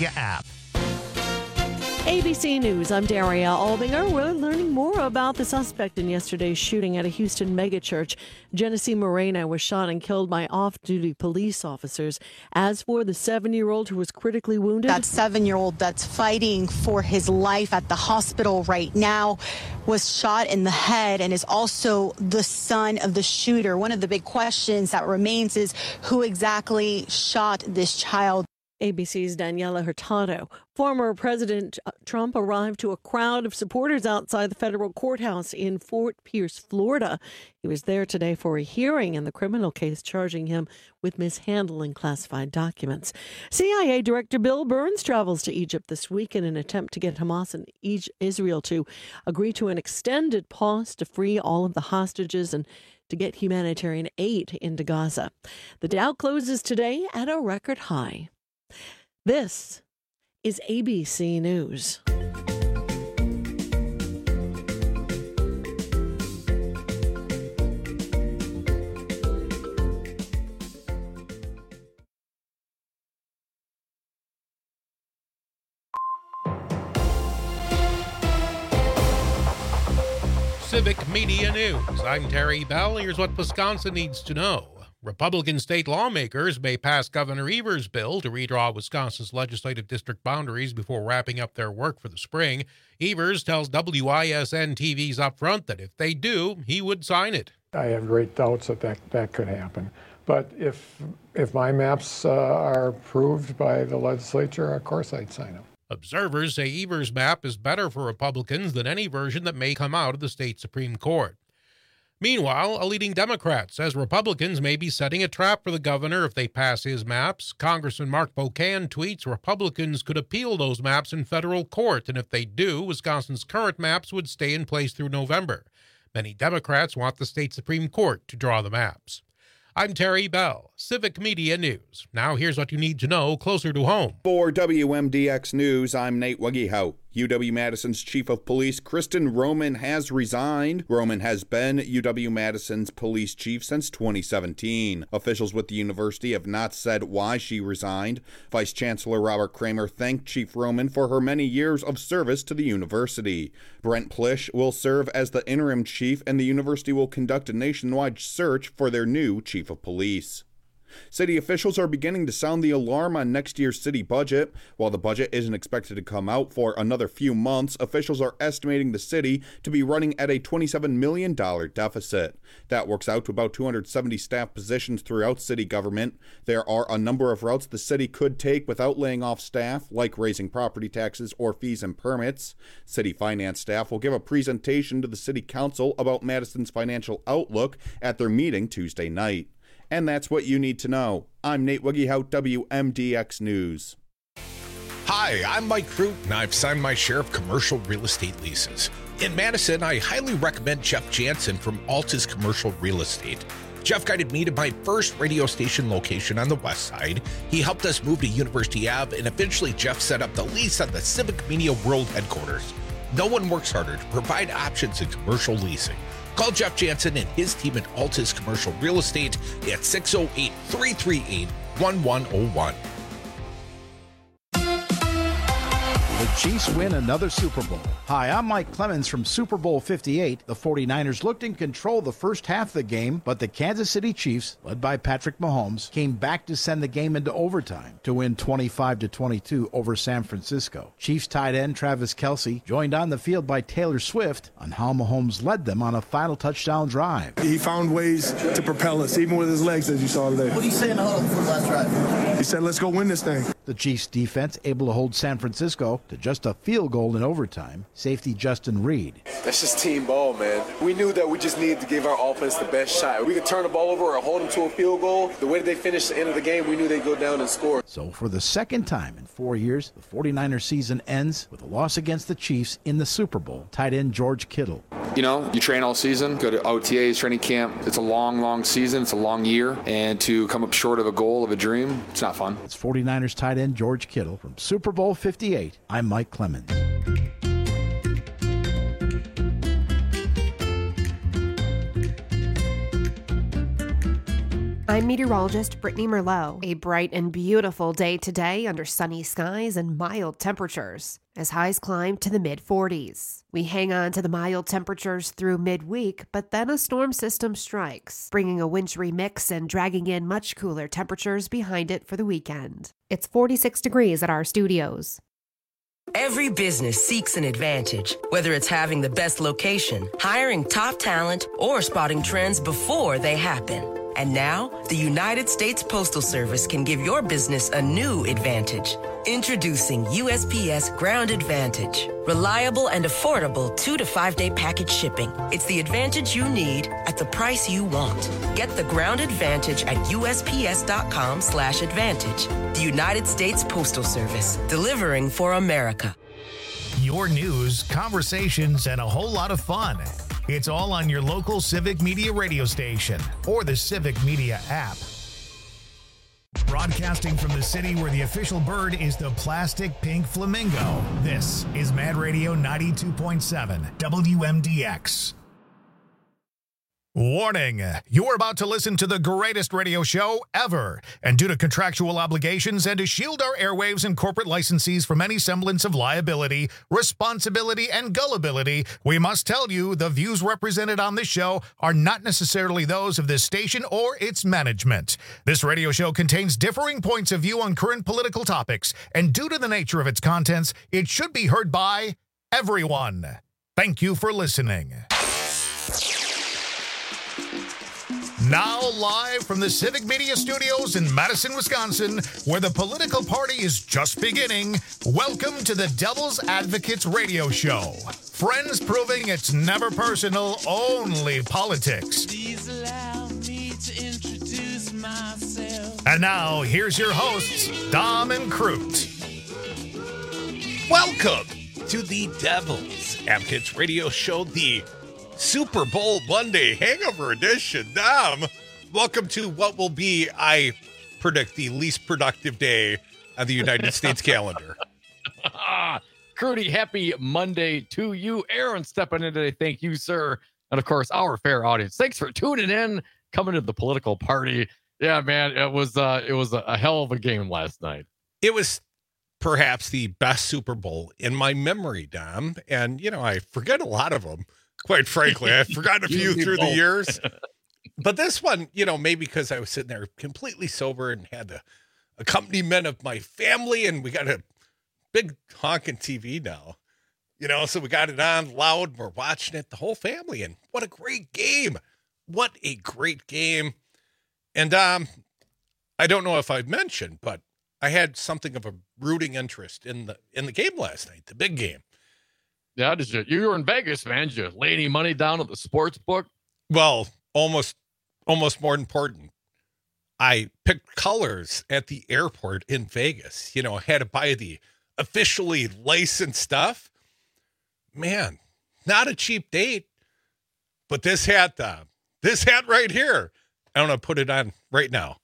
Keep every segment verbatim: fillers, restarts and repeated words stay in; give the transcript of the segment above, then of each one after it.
Media app. A B C News, I'm Daria Albinger. We're learning more about the suspect in yesterday's shooting at a Houston megachurch. Genesee Moreno was shot and killed by off-duty police officers. As for the seven-year-old who was critically wounded... That seven-year-old that's fighting for his life at the hospital right now was shot in the head and is also the son of the shooter. One of the big questions that remains is who exactly shot this child. A B C's Daniela Hurtado. Former President Trump arrived to a crowd of supporters outside the federal courthouse in Fort Pierce, Florida. He was there today for a hearing in the criminal case charging him with mishandling classified documents. C I A Director Bill Burns travels to Egypt this week in an attempt to get Hamas and Israel to agree to an extended pause to free all of the hostages and to get humanitarian aid into Gaza. The Dow closes today at a record high. This is A B C News. Civic Media News. I'm Terry Bell. Here's what Wisconsin needs to know. Republican state lawmakers may pass Governor Evers' bill to redraw Wisconsin's legislative district boundaries before wrapping up their work for the spring. Evers tells W I S N T V's Upfront that if they do, he would sign it. I have great doubts that that, that could happen. But if if my maps uh, are approved by the legislature, of course I'd sign them. Observers say Evers' map is better for Republicans than any version that may come out of the state Supreme Court. Meanwhile, a leading Democrat says Republicans may be setting a trap for the governor if they pass his maps. Congressman Mark Bocan tweets Republicans could appeal those maps in federal court, and if they do, Wisconsin's current maps would stay in place through November. Many Democrats want the state Supreme Court to draw the maps. I'm Terry Bell, Civic Media News. Now here's what you need to know closer to home. For W M D X News, I'm Nate Weggehout. U W-Madison's Chief of Police, Kristen Roman, has resigned. Roman has been U W-Madison's police chief since twenty seventeen. Officials with the university have not said why she resigned. Vice Chancellor Robert Kramer thanked Chief Roman for her many years of service to the university. Brent Plish will serve as the interim chief, and the university will conduct a nationwide search for their new chief of police. City officials are beginning to sound the alarm on next year's city budget. While the budget isn't expected to come out for another few months, officials are estimating the city to be running at a twenty-seven million dollars deficit. That works out to about two hundred seventy staff positions throughout city government. There are a number of routes the city could take without laying off staff, like raising property taxes or fees and permits. City finance staff will give a presentation to the city council about Madison's financial outlook at their meeting Tuesday night. And that's what you need to know. I'm Nate Weggehout, W M D X News. Hi, I'm Mike Crute, and I've signed my share of commercial real estate leases. In Madison, I highly recommend Jeff Jansen from Altus Commercial Real Estate. Jeff guided me to my first radio station location on the west side. He helped us move to University Avenue, and eventually Jeff set up the lease on the Civic Media World headquarters. No one works harder to provide options in commercial leasing. Call Jeff Jansen and his team at Altus Commercial Real Estate at six oh eight, three three eight, one one oh one. The Chiefs win another Super Bowl. Hi, I'm Mike Clemens from Super Bowl fifty-eight. The 49ers looked in control the first half of the game, but the Kansas City Chiefs, led by Patrick Mahomes, came back to send the game into overtime to win twenty-five to twenty-two over San Francisco. Chiefs tight end Travis Kelce joined on the field by Taylor Swift on how Mahomes led them on a final touchdown drive. He found ways to propel us, even with his legs, as you saw today. What did he say in the huddle before the last drive? He said, let's go win this thing. The Chiefs' defense able to hold San Francisco to just a field goal in overtime. Safety Justin Reed. That's just team ball, man. We knew that we just needed to give our offense the best shot. We could turn the ball over or hold them to a field goal. The way that they finished the end of the game, we knew they'd go down and score. So for the second time in four years, the 49ers season ends with a loss against the Chiefs in the Super Bowl. Tight end George Kittle. You know, you train all season, go to O T As, training camp. It's a long, long season. It's a long year. And to come up short of a goal, of a dream, it's not fun. It's 49ers tight end George Kittle from Super Bowl fifty-eight. I'm Mike Clemens. I'm meteorologist Brittany Merlot. A bright and beautiful day today under sunny skies and mild temperatures as highs climb to the mid forties. We hang on to the mild temperatures through midweek, but then a storm system strikes, bringing a wintry mix and dragging in much cooler temperatures behind it for the weekend. It's forty-six degrees at our studios. Every business seeks an advantage, whether it's having the best location, hiring top talent, or spotting trends before they happen. And now, the United States Postal Service can give your business a new advantage. Introducing U S P S Ground Advantage. Reliable and affordable two to five day package shipping. It's the advantage you need at the price you want. Get the Ground Advantage at U S P S dot com slash advantage. The United States Postal Service, delivering for America. Your news, conversations, and a whole lot of fun. It's all on your local Civic Media radio station or the Civic Media app. Broadcasting from the city where the official bird is the plastic pink flamingo, this is Mad Radio ninety-two point seven W M D X. Warning, you're about to listen to the greatest radio show ever. And due to contractual obligations and to shield our airwaves and corporate licensees from any semblance of liability, responsibility, and gullibility, we must tell you the views represented on this show are not necessarily those of this station or its management. This radio show contains differing points of view on current political topics, and due to the nature of its contents, it should be heard by everyone. Thank you for listening. Now live from the Civic Media Studios in Madison, Wisconsin, where the political party is just beginning, welcome to the Devil's Advocates Radio Show. Friends proving it's never personal, only politics. Please allow me to introduce myself. And now, here's your hosts, Dom and Crute. Welcome to the Devil's Advocates Radio Show, the Super Bowl Monday Hangover Edition. Dom, welcome to what will be, I predict, the least productive day on the United States calendar. Crudy, happy Monday to you. Aaron stepping in today. Thank you, sir. And of course, our fair audience. Thanks for tuning in, coming to the political party. Yeah, man, it was uh, it was a hell of a game last night. It was perhaps the best Super Bowl in my memory, Dom. And, you know, I forget a lot of them. Quite frankly, I've forgotten a few through the years. But this one, you know, maybe because I was sitting there completely sober and had the accompaniment of my family, and we got a big honking T V now, you know, so we got it on loud. We're watching it, the whole family, and what a great game. What a great game. And um, I don't know if I've mentioned, but I had something of a rooting interest in the in the game last night, the big game. Yeah, did you? You were in Vegas, man. Did you lay any money down at the sports book? Well, almost, almost more important. I picked colors at the airport in Vegas. You know, I had to buy the officially licensed stuff. Man, not a cheap date. But this hat, uh, this hat right here, I'm going to put it on right now.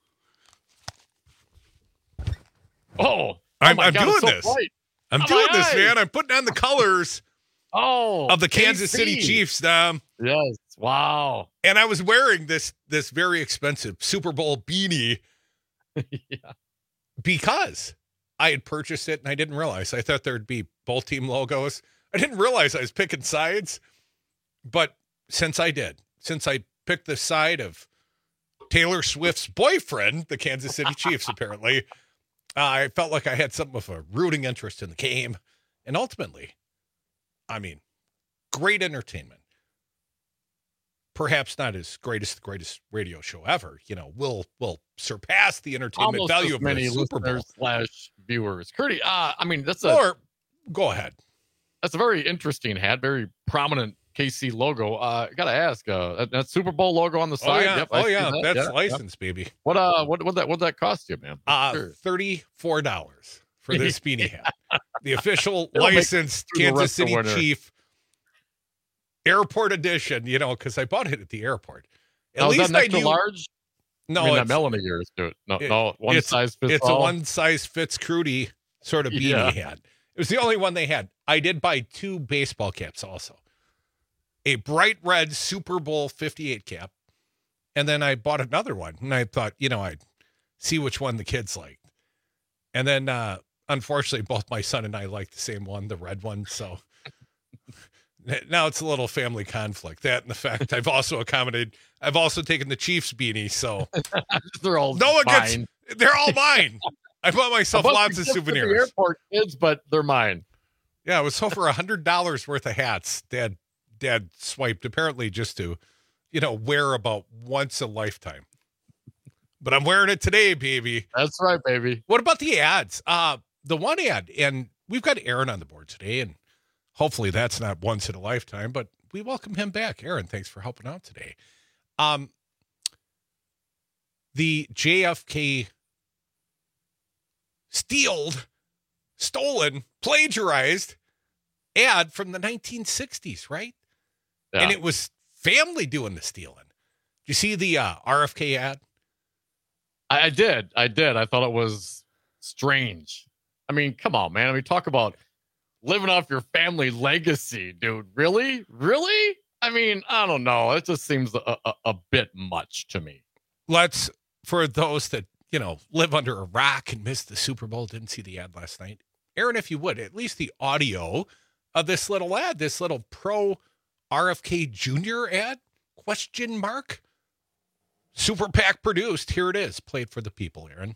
Oh, oh I'm, my I'm God, doing so this. bright. I'm Oh, doing my this, eyes. man. I'm putting on the colors. Oh, of the Kansas K C. City Chiefs. Um, yes. Wow. And I was wearing this this very expensive Super Bowl beanie Yeah. because I had purchased it and I didn't realize. I thought there'd be both team logos. I didn't realize I was picking sides. But since I did, since I picked the side of Taylor Swift's boyfriend, the Kansas City Chiefs, apparently, uh, I felt like I had something of a rooting interest in the game. And ultimately, I mean, great entertainment. Perhaps not as great as the greatest radio show ever. You know, will will surpass the entertainment Almost value as of many the Super Bowl. listeners slash viewers. Curdy, uh, I mean, that's a Or go ahead. that's a very interesting hat, very prominent K C logo. Uh, I gotta ask, uh, that, that Super Bowl logo on the Oh side. yeah, Yep, I oh see yeah, that. that's Yeah, licensed, baby. yep. What uh, what what that what that cost you, man? Uh, Sure. thirty-four dollars for this beanie hat. The official It'll make licensed through the Kansas rest of City winter. Chief airport edition, you know, because I bought it at the airport. At Oh, is that least an I extra knew. large? No, I mean, it's, that Melanie yours to it. No, it- no, one it's- size fits it's all. a one size fits Crudy sort of beanie Yeah. hat. It was the only one they had. I did buy two baseball caps also. A bright red Super Bowl fifty-eight cap And then I bought another one, and I thought, you know, I'd see which one the kids liked. And then, uh, unfortunately, both my son and I liked the same one, the red one. So now it's a little family conflict. That and the fact I've also accommodated, I've also taken the Chiefs beanie. So they're all no one mine. gets, they're all mine. I bought myself lots of souvenirs. The airport kids, but they're mine. Yeah, it was over a hundred dollars worth of hats. Dad, Dad swiped apparently just to, you know, wear about once a lifetime. But I'm wearing it today, baby. That's right, baby. What about the ads? Uh, the one ad, and we've got Aaron on the board today, and hopefully that's not once in a lifetime, but we welcome him back. Aaron, thanks for helping out today. Um, the J F K stealed, stolen, plagiarized ad from the nineteen sixties, right? Yeah. And it was family doing the stealing. Did you see the uh, R F K ad? I, I did. I did. I thought it was strange. I mean, come on, man. I mean, talk about living off your family legacy, dude. Really? Really? I mean, I don't know. It just seems a, a, a bit much to me. Let's, for those that, you know, live under a rock and missed the Super Bowl, didn't see the ad last night. Aaron, if you would, at least the audio of this little ad, this little pro R F K Junior ad, question mark, Super PAC produced. Here it is. Play it for the people, Aaron.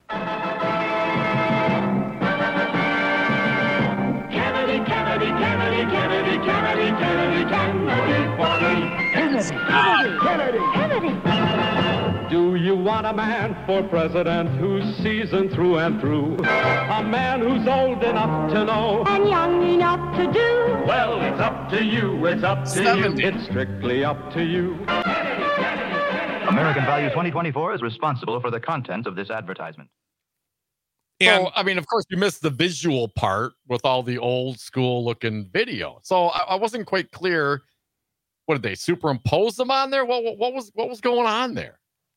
Kennedy, Kennedy, Kennedy, Kennedy, Kennedy, Kennedy, Kennedy, Kennedy, Kennedy, Kennedy, Kennedy. Do you want a man for president who's seasoned through and through? A man who's old enough to know and young enough to do? Well, it's up to you. It's up to seventy. You. It's strictly up to you. American Value twenty twenty-four is responsible for the content of this advertisement. So, I mean, of course, you missed the visual part with all the old school looking video. So I, I wasn't quite clear. What did they superimpose them on there? What, what, what was what was going on there?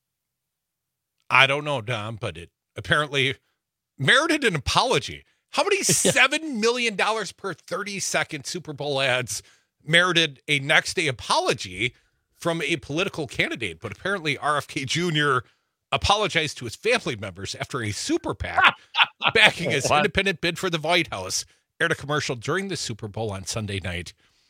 I don't know, Dom, but it apparently merited an apology. How many seven million dollars per thirty second Super Bowl ads merited a next day apology from a political candidate? But apparently R F K Junior apologized to his family members after a super PAC backing his What? independent bid for the White House aired a commercial during the Super Bowl on Sunday night.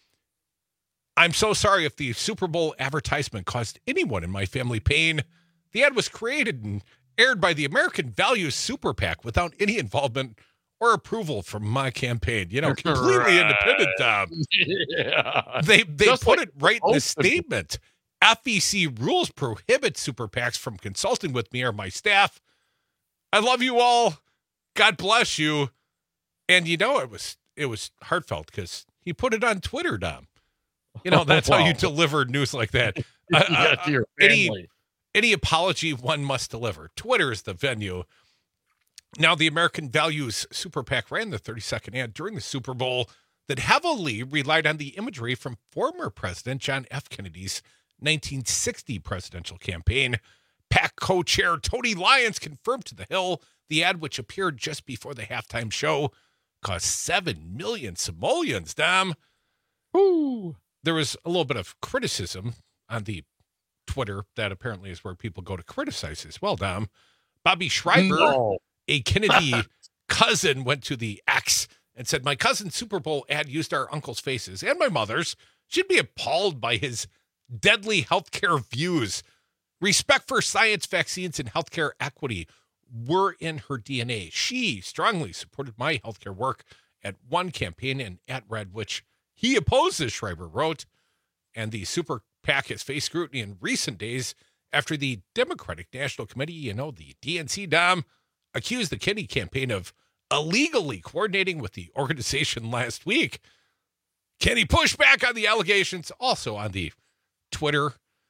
I'm so sorry if the Super Bowl advertisement caused anyone in my family pain. The ad was created and aired by the American Values Super PAC without any involvement or approval from my campaign. You know, completely Right. independent, Dom. Yeah. They they Just put like it right in the supposed to be. statement. F E C rules prohibit super PACs from consulting with me or my staff. I love you all. God bless you. And you know, it was it was heartfelt because he put it on Twitter, Dom. You know, that's how Wow. you deliver news like that. Uh, Yeah, uh, to your any, family. any apology one must deliver. Twitter is the venue. Now, the American Values Super PAC ran the thirty second ad during the Super Bowl that heavily relied on the imagery from former President John F. Kennedy's nineteen sixty presidential campaign. PAC co-chair Tony Lyons confirmed to The Hill the ad, which appeared just before the halftime show, cost seven million simoleons, Dom. Ooh. There was a little bit of criticism on the Twitter. That apparently is where people go to criticize as well, Dom. Bobby Schreiber, No. a Kennedy cousin, went to the X and said, my cousin's Super Bowl ad used our uncle's faces and my mother's. She'd be appalled by his deadly healthcare views. Respect for science, vaccines, and healthcare equity were in her D N A. She strongly supported my healthcare work at one campaign and at Red, which he opposes, Schreiber wrote. And the Super PAC has faced scrutiny in recent days after the Democratic National Committee, you know, the D N C, Dom, accused the Kennedy campaign of illegally coordinating with the organization last week. Kenny pushed back on the allegations, also on the Twitter.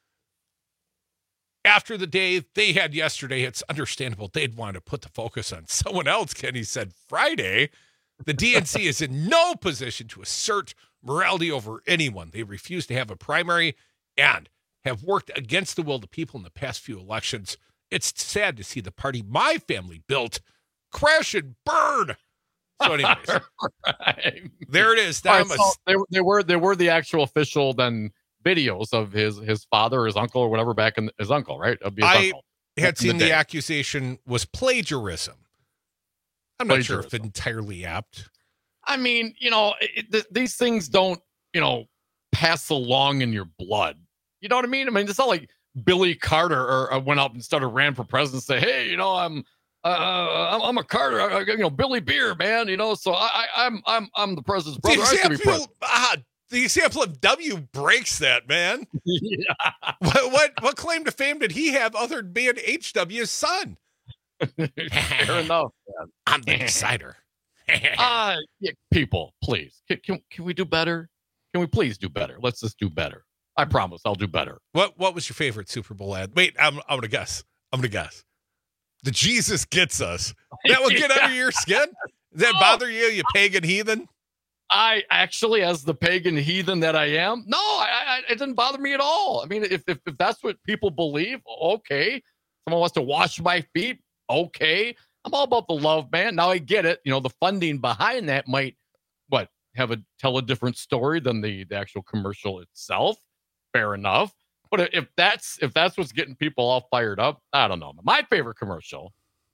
After the day they had yesterday, it's understandable they'd want to put the focus on someone else, Kenny said Friday. The D N C is in no position to assert morality over anyone. They refuse to have a primary and have worked against the will of the people in the past few elections. It's sad to see the party my family built crash and burn. So anyways, Right. there it is. All right, Dom. so they, they were they were the actual official then videos of his his father or his uncle or whatever back in his uncle, right? It'd be his I uncle. had seen the, the accusation was plagiarism. I'm not sure if entirely apt. I mean, you know, it, th- these things don't, you know, pass along in your blood. You know what I mean? I mean, it's not like Billy Carter or, or went up and started ran for president and say, hey, you know, I'm uh, I'm, I'm a Carter, I, you know, Billy Beer, man, you know, so I, I, I'm I'm I'm the president's brother. The I should be example, president. ah, the example of W breaks that, man. Yeah. What, what what claim to fame did he have other than being H W's son? Fair enough. Man. I'm the decider. uh, yeah, people, please, can, can can we do better? Can we please do better? Let's just do better. I promise I'll do better. What what was your favorite Super Bowl ad? Wait, I'm I'm gonna guess. I'm gonna guess. The Jesus Gets Us. That will get under your skin? Does that bother you, you pagan heathen? I actually, as the pagan heathen that I am, no, I, I, it didn't bother me at all. I mean, if, if if that's what people believe, okay. Someone wants to wash my feet, okay. I'm all about the love, man. Now I get it. You know, the funding behind that might, what, have a tell a different story than the, the actual commercial itself. Fair enough. But if that's if that's what's getting people all fired up, I don't know. My favorite commercial,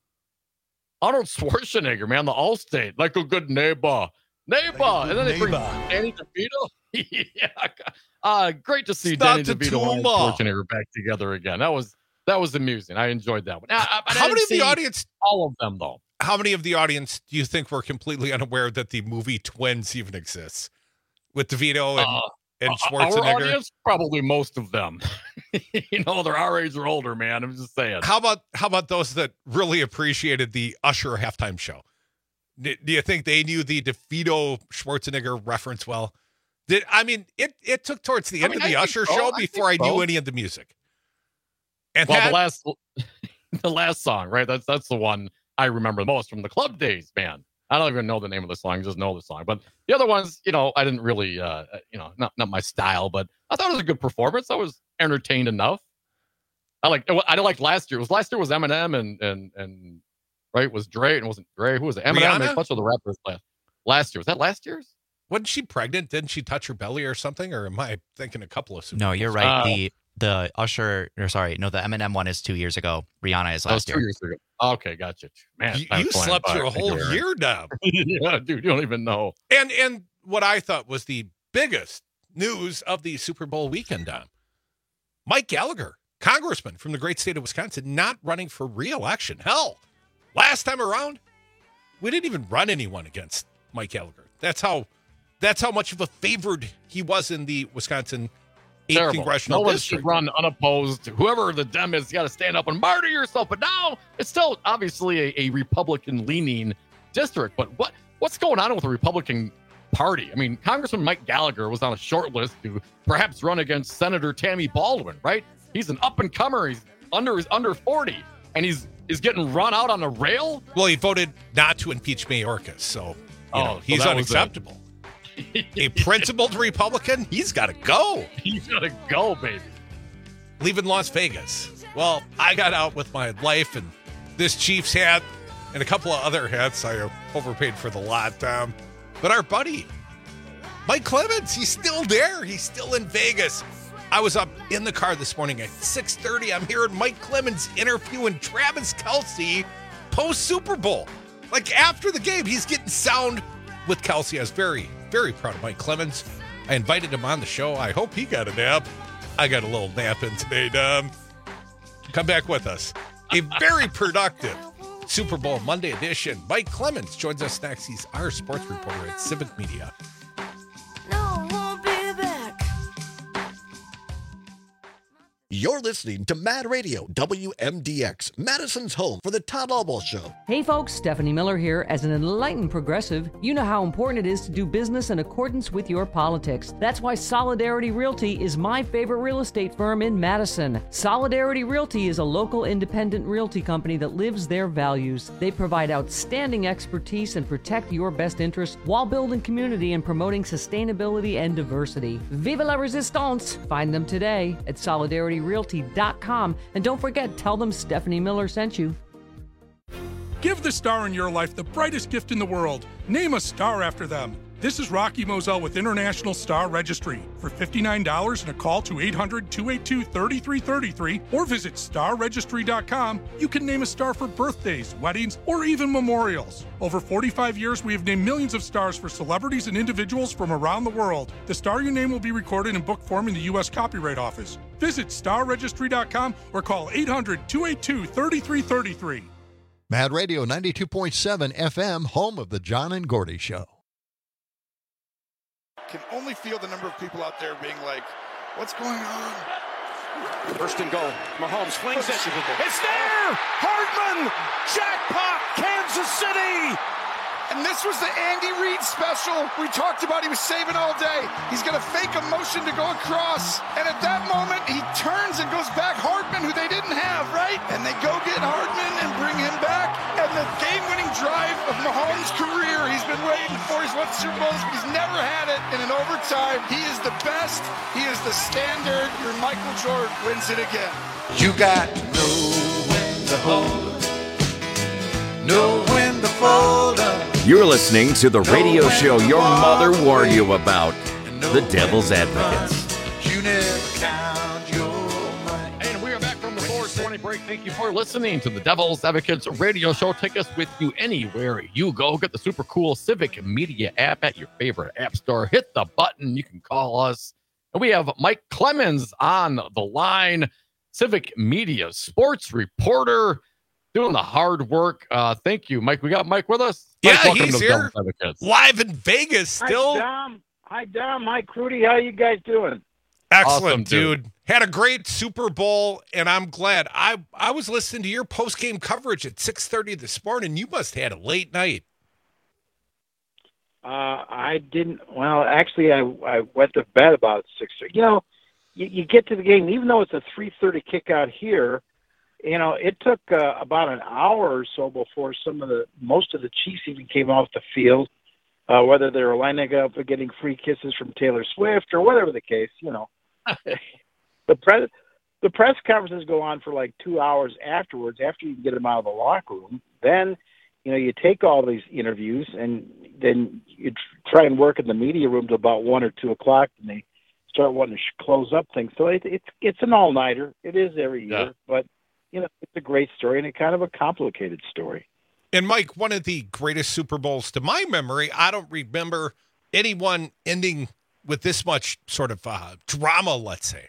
Arnold Schwarzenegger, man, the Allstate, like a good neighbor. Neighbor. Like and then they bring Danny DeVito. Yeah. Uh, great to see Stop Danny DeVito and Schwarzenegger back together again. That was that was amusing. I enjoyed that one. I, I, how many of the audience? All of them, though. How many of the audience do you think were completely unaware that the movie Twins even exists with DeVito and, uh, and Schwarzenegger? Our audience, probably most of them. You know, they're our age or older, man. I'm just saying. How about how about those that really appreciated the Usher halftime show? Do you think they knew the DeVito Schwarzenegger reference well? Did I mean it? It took towards the end I mean, of the I Usher so. show I before I, so. knew any of the music. And well, that, the last, the last song, right? That's that's the one I remember the most from the club days, man. I don't even know the name of the song; I just know the song. But the other ones, you know, I didn't really, uh, you know, not not my style. But I thought it was a good performance. I was entertained enough. I like. I like last year. It was last year was Eminem and and and. Right, it was Dre and it wasn't Dre. Who was it? Eminem. And a bunch of the rappers last last year. Was that last year's? Wasn't she pregnant? Didn't she touch her belly or something? Or am I thinking a couple of? Super no, you're right. Uh, the the Usher, or sorry, no, the Eminem one is two years ago. Rihanna is last two year. years ago. Okay, gotcha. Man, you, you slept through a whole year now. Yeah, dude, you don't even know. And and what I thought was the biggest news of the Super Bowl weekend, Dom. Mike Gallagher, congressman from the great state of Wisconsin, not running for re-election. Hell. Last time around, we didn't even run anyone against Mike Gallagher. That's how that's how much of a favored he was in the Wisconsin eighth Terrible. Congressional no one District. should run unopposed. Whoever the Dem is, you got to stand up and martyr yourself. But now it's still obviously a, a Republican-leaning district. But what what's going on with the Republican Party? I mean, Congressman Mike Gallagher was on a short list to perhaps run against Senator Tammy Baldwin, right? He's an up-and-comer. He's under he's under forty, and he's is getting run out on a rail. Well, he voted not to impeach Mayorkas, so you oh, know, so he's unacceptable. A, a principled Republican, he's got to go. He's got to go, baby. Leaving Las Vegas. Well, I got out with my life and this Chiefs hat and a couple of other hats. I overpaid for the lot. Um, but our buddy, Mike Clemens, he's still there. He's still in Vegas. I was up in the car this morning at six thirty. I'm hearing Mike Clemens interviewing Travis Kelce post Super Bowl. Like after the game, he's getting sound with Kelce. I was very, very proud of Mike Clemens. I invited him on the show. I hope he got a nap. I got a little nap in today, Dom. Come back with us. A very productive Super Bowl Monday edition. Mike Clemens joins us next. He's our sports reporter at Civic Media. You're listening to Mad Radio, W M D X, Madison's home for the Todd Albaugh Show. Hey folks, Stephanie Miller here. As an enlightened progressive, you know how important it is to do business in accordance with your politics. That's why Solidarity Realty is my favorite real estate firm in Madison. Solidarity Realty is a local independent realty company that lives their values. They provide outstanding expertise and protect your best interests while building community and promoting sustainability and diversity. Vive la resistance! Find them today at solidarity realty dot com, and don't forget, tell them Stephanie Miller sent you. Give the star in your life the brightest gift in the world. Name a star after them. This is Rocky Moselle with International Star Registry. For fifty-nine dollars and a call to eight hundred, two eight two, three three three three or visit star registry dot com, you can name a star for birthdays, weddings, or even memorials. Over forty-five years, we have named millions of stars for celebrities and individuals from around the world. The star you name will be recorded in book form in the U S Copyright Office. Visit star registry dot com or call eight hundred, two eight two, three three three three. Mad Radio ninety-two point seven F M, home of the John and Gordy Show. Can only feel the number of people out there being like, what's going on? First and goal. Mahomes flings it. It's there! Hardman! Jackpot! Kansas City! And this was the Andy Reid special we talked about. He was saving all day. He's going to fake a motion to go across. And at that moment, he turns and goes back Hardman, who they didn't have, right? And they go get Hardman and bring him back. And the game-winning drive of Mahomes' career, he's been waiting for. He's won Super Bowls, but he's never had it in an overtime. He is the best. He is the standard. Your Michael Jordan wins it again. You got to know when to hold up, know when to fold up. You're listening to the radio show your mother warned you about, The Devil's Advocates. You never count your money. And we are back from the four twenty break. Thank you for listening to the Devil's Advocates radio show. Take us with you anywhere you go. Get the super cool Civic Media app at your favorite app store. Hit the button. You can call us. And we have Mike Clemens on the line, Civic Media sports reporter, doing the hard work. Uh, thank you, Mike. We got Mike with us. Yeah, Mike, he's here, live in Vegas still. Hi, Dom. Hi, Dom. Hi, Crudy. How you guys doing? Excellent, Awesome, dude. dude. Had a great Super Bowl, and I'm glad. I I was listening to your post-game coverage at six thirty this morning. You must have had a late night. Uh, I didn't. Well, actually, I I went to bed about six. You know, you, you get to the game, even though it's a three thirty kick out here. You know, it took uh, about an hour or so before some of the most of the Chiefs even came off the field, uh, whether they were lining up or getting free kisses from Taylor Swift or whatever the case. You know, the press the press conferences go on for like two hours afterwards. After you get them out of the locker room, then you know you take all these interviews and then you try and work in the media room till about one or two o'clock, and they start wanting to sh- close up things. So it, it's it's an all nighter. It is every year, Yeah. but. You know, it's a great story and a kind of a complicated story. And Mike, one of the greatest Super Bowls to my memory, I don't remember anyone ending with this much sort of uh, drama, let's say.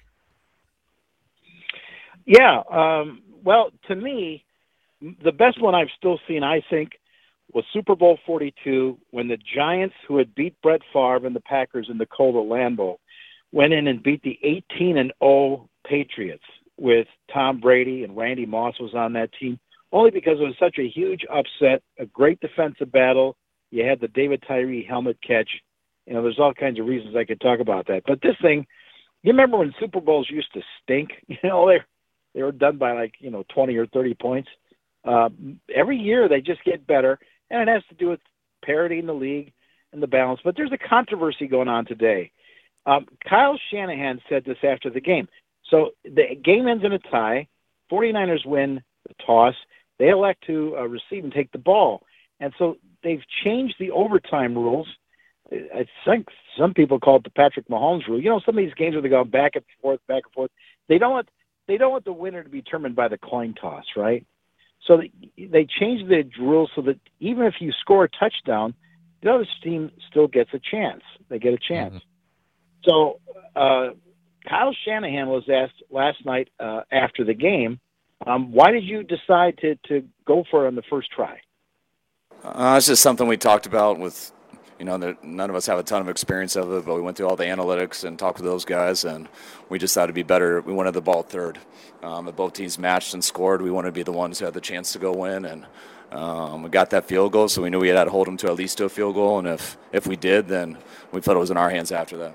Yeah. Um, well, to me, the best one I've still seen, I think, was Super Bowl forty-two when the Giants, who had beat Brett Favre and the Packers in the cold at Lambeau, went in and beat the eighteen and oh Patriots with Tom Brady, and Randy Moss was on that team, only because it was such a huge upset, a great defensive battle. You had the David Tyree helmet catch. You know, there's all kinds of reasons I could talk about that. But this thing, you remember when Super Bowls used to stink? You know, they they were done by like, you know, twenty or thirty points. Uh, every year they just get better, and it has to do with parity in the league and the balance. But there's a controversy going on today. Um, Kyle Shanahan said this after the game. So the game ends in a tie. forty-niners win the toss. They elect to uh, receive and take the ball. And so they've changed the overtime rules. I think some people call it the Patrick Mahomes rule. You know, some of these games where they go back and forth, back and forth. They don't want they don't want the winner to be determined by the coin toss, right? So they, they changed the rules so that even if you score a touchdown, the other team still gets a chance. They get a chance. Mm-hmm. So uh, Kyle Shanahan was asked last night uh, after the game, um, why did you decide to, to go for it on the first try? Uh, it's just something we talked about with, you know, there, none of us have a ton of experience of it, but we went through all the analytics and talked with those guys, and we just thought it'd be better. We wanted the ball third. Um, if both teams matched and scored, we wanted to be the ones who had the chance to go win, and um, we got that field goal, so we knew we had to hold them to at least to a field goal, and if, if we did, then we felt it was in our hands after that.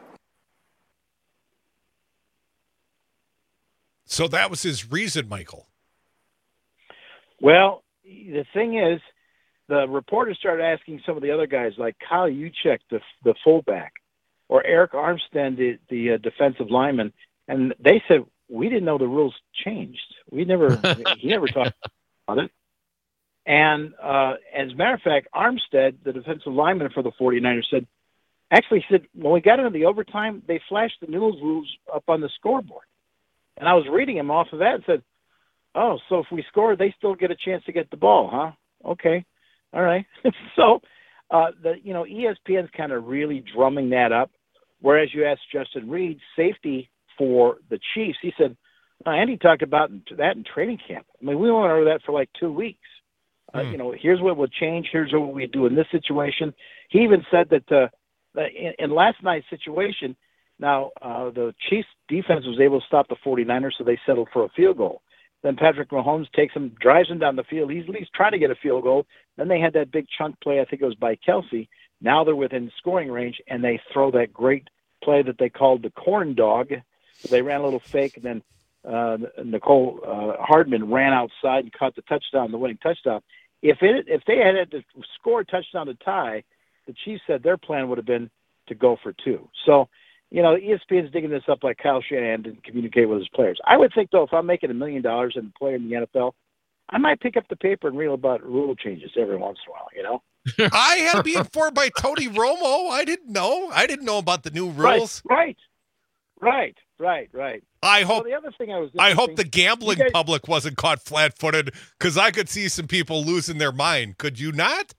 So that was his reason, Michael. Well, the thing is, the reporters started asking some of the other guys, like Kyle Juszczyk, the the fullback, or Eric Armstead, the, the uh, defensive lineman, and they said, we didn't know the rules changed. We never, he never talked about it. And uh, as a matter of fact, Armstead, the defensive lineman for the forty-niners, said, Actually, he said, when we got into the overtime, they flashed the news rules up on the scoreboard. And I was reading him off of that and said, oh, so if we score, they still get a chance to get the ball, huh? Okay. All right. so, uh, the you know, E S P N's kind of really drumming that up. Whereas you asked Justin Reed, safety for the Chiefs, he said, no, Andy talked about that in training camp. I mean, we went over that for like two weeks. Uh, mm. You know, here's what would change. Here's what we do in this situation. He even said that uh, in, in last night's situation, now uh, the Chiefs defense was able to stop the 49ers, so they settled for a field goal. Then Patrick Mahomes takes him, drives him down the field. He's at least trying to get a field goal. Then they had that big chunk play, I think it was by Kelsey. Now they're within scoring range, and they throw that great play that they called the corn dog. They ran a little fake, and then uh, Nicole uh, Hardman ran outside and caught the touchdown, the winning touchdown. If it if they had had to score a touchdown to tie, the Chiefs said their plan would have been to go for two. So, you know, E S P N's digging this up like Kyle Shanahan didn't communicate with his players. I would think, though, if I'm making a million dollars and a player in the N F L, I might pick up the paper and read about rule changes every once in a while, you know? I had to be informed by Tony Romo. I didn't know. I didn't know about the new rules. Right, right, right, right. right. I hope. Well, the other thing I was. I hope the gambling guys, public wasn't caught flat-footed, because I could see some people losing their mind. Could you not?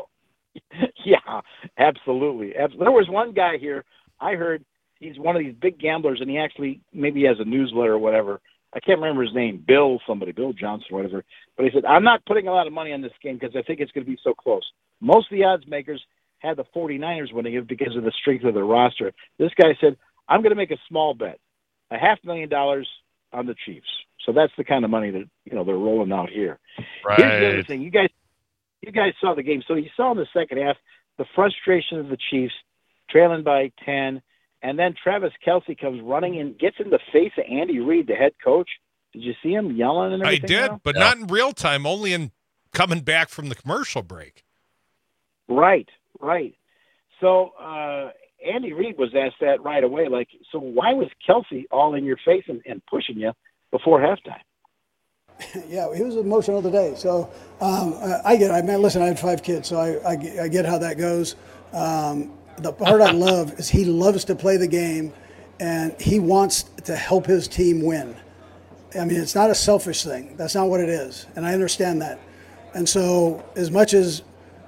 Yeah, absolutely. There was one guy here. I heard he's one of these big gamblers, and he actually maybe has a newsletter or whatever. I can't remember his name, Bill somebody, Bill Johnson or whatever. But he said, I'm not putting a lot of money on this game because I think it's going to be so close. Most of the odds makers had the 49ers winning it because of the strength of their roster. This guy said, I'm going to make a small bet, a half million dollars on the Chiefs. So that's the kind of money that, you know, they're rolling out here. Right. Here's the other thing. You guys, you guys saw the game. So you saw in the second half the frustration of the Chiefs trailing by ten. And then Travis Kelce comes running and gets in the face of Andy Reid, the head coach. Did you see him yelling and everything? I did, now? but yeah. Not in real time, only in coming back from the commercial break. Right, right. So uh, Andy Reid was asked that right away. Like, so why was Kelce all in your face and, and pushing you before halftime? Yeah, he was emotional today. So um, I get it. I mean, listen, I had five kids, so I, I, I get how that goes. Um, The part I love is he loves to play the game, and he wants to help his team win. I mean, it's not a selfish thing. That's not what it is, and I understand that. And so as much as,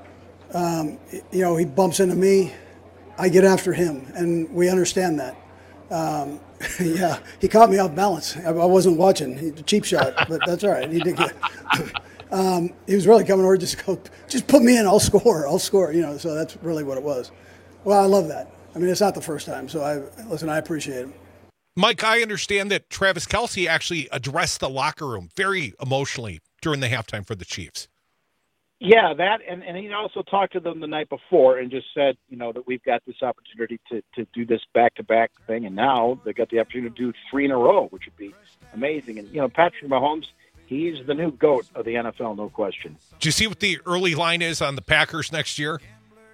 um, you know, he bumps into me, I get after him, and we understand that. Um, yeah, he caught me off balance. I, I wasn't watching. He, cheap shot, but that's all right. He did get um, he was really coming over just to go, just put me in, I'll score, I'll score, you know, so that's really what it was. Well, I love that. I mean, it's not the first time, so I listen, I appreciate it. Mike, I understand that Travis Kelce actually addressed the locker room very emotionally during the halftime for the Chiefs. Yeah, that, and, and he also talked to them the night before and just said, you know, that we've got this opportunity to, to do this back-to-back thing, and now they got the opportunity to do three in a row, which would be amazing. And, you know, Patrick Mahomes, he's the new GOAT of the N F L, no question. Do you see what the early line is on the Packers next year?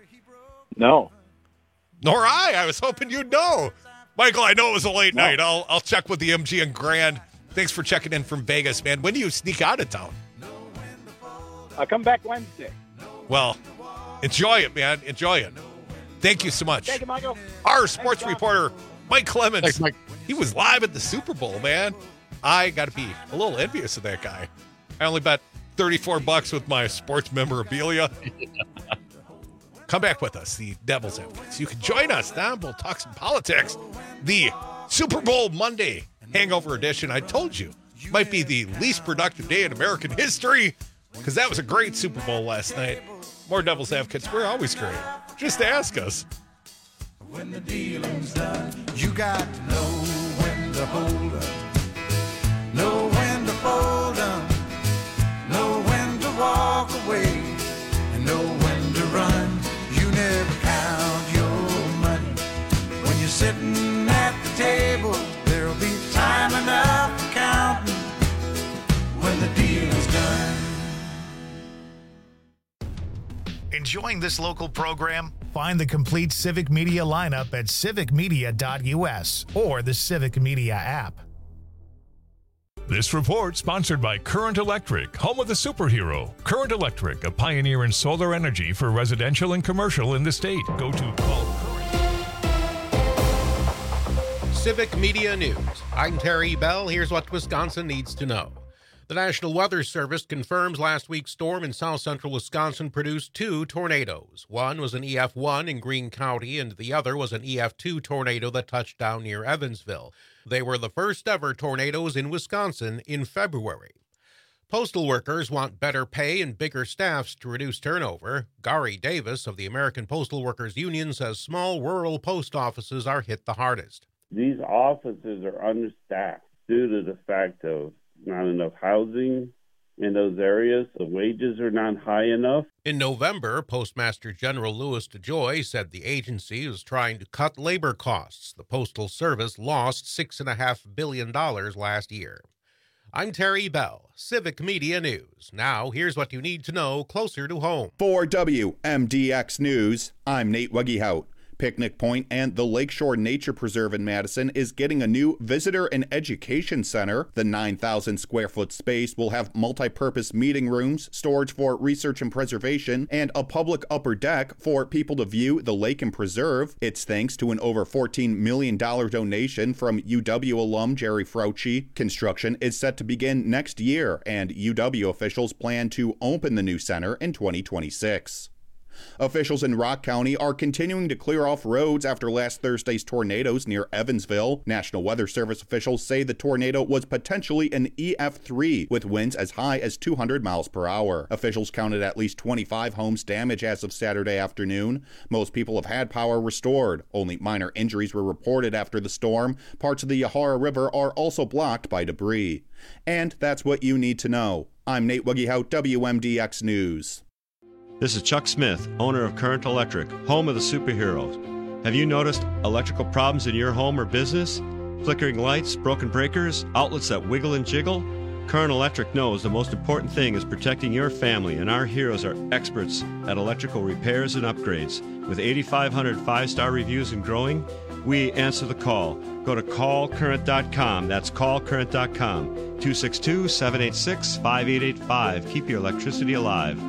No. Nor I. I was hoping you'd know. Michael, I know it was a late no. night. I'll I'll check with the M G M Grand. Thanks for checking in from Vegas, man. When do you sneak out of town? I'll come back Wednesday. Well, enjoy it, man. Enjoy it. Thank you so much. Thank you, Michael. Our sports Thanks, reporter, Mike Clemens. Thanks, Mike. He was live at the Super Bowl, man. I got to be a little envious of that guy. I only bet thirty-four bucks with my sports memorabilia. Come back with us, the Devil's Advocates. You can join us now. We'll talk some politics. The Super Bowl Monday Hangover Edition. I told you, might be the least productive day in American history because that was a great Super Bowl last night. More Devil's Advocates. We're always great. Just ask us. When the dealing's done, you got to know when to hold up, know when to fold up, know when to walk away, and know when to run. Never count your money. When you're sitting at the table, there'll be time enough for counting when the deal is done. Enjoying this local program? Find the complete Civic Media lineup at civic media dot u s or the Civic Media app. This report sponsored by Current Electric, home of the superhero. Current Electric, a pioneer in solar energy for residential and commercial in the state. Go to call Current. Civic Media News. I'm Terry Bell. Here's what Wisconsin needs to know. The National Weather Service confirms last week's storm in south central Wisconsin produced two tornadoes. One was an E F one in Greene County, and the other was an E F two tornado that touched down near Evansville. They were the first ever tornadoes in Wisconsin in February. Postal workers want better pay and bigger staffs to reduce turnover. Gary Davis of the American Postal Workers Union says small rural post offices are hit the hardest. These offices are understaffed due to the fact of not enough housing in those areas. The wages are not high enough. In November, Postmaster General Louis DeJoy said the agency is trying to cut labor costs. The Postal Service lost six point five billion dollars last year. I'm Terry Bell, Civic Media News. Now, here's what you need to know closer to home. For W M D X News, I'm Nate Weggehout. Picnic Point and the Lakeshore Nature Preserve in Madison is getting a new visitor and education center. The nine thousand square foot space will have multi-purpose meeting rooms, storage for research and preservation, and a public upper deck for people to view the lake and preserve. It's thanks to an over fourteen million dollars donation from U W alum Jerry Frauchi. Construction is set to begin next year, and U W officials plan to open the new center in twenty twenty-six. Officials in Rock County are continuing to clear off roads after last Thursday's tornadoes near Evansville. National Weather Service officials say the tornado was potentially an E F three with winds as high as two hundred miles per hour. Officials counted at least twenty-five homes damaged as of Saturday afternoon. Most people have had power restored. Only minor injuries were reported after the storm. Parts of the Yahara River are also blocked by debris. And that's what you need to know. I'm Nate Weggehout, W M D X News. This is Chuck Smith, owner of Current Electric, home of the superheroes. Have you noticed electrical problems in your home or business? Flickering lights, broken breakers, outlets that wiggle and jiggle? Current Electric knows the most important thing is protecting your family, and our heroes are experts at electrical repairs and upgrades. With eighty-five hundred five-star reviews and growing, we answer the call. Go to call current dot com. That's call current dot com. two six two, seven eight six, five eight eight five. Keep your electricity alive.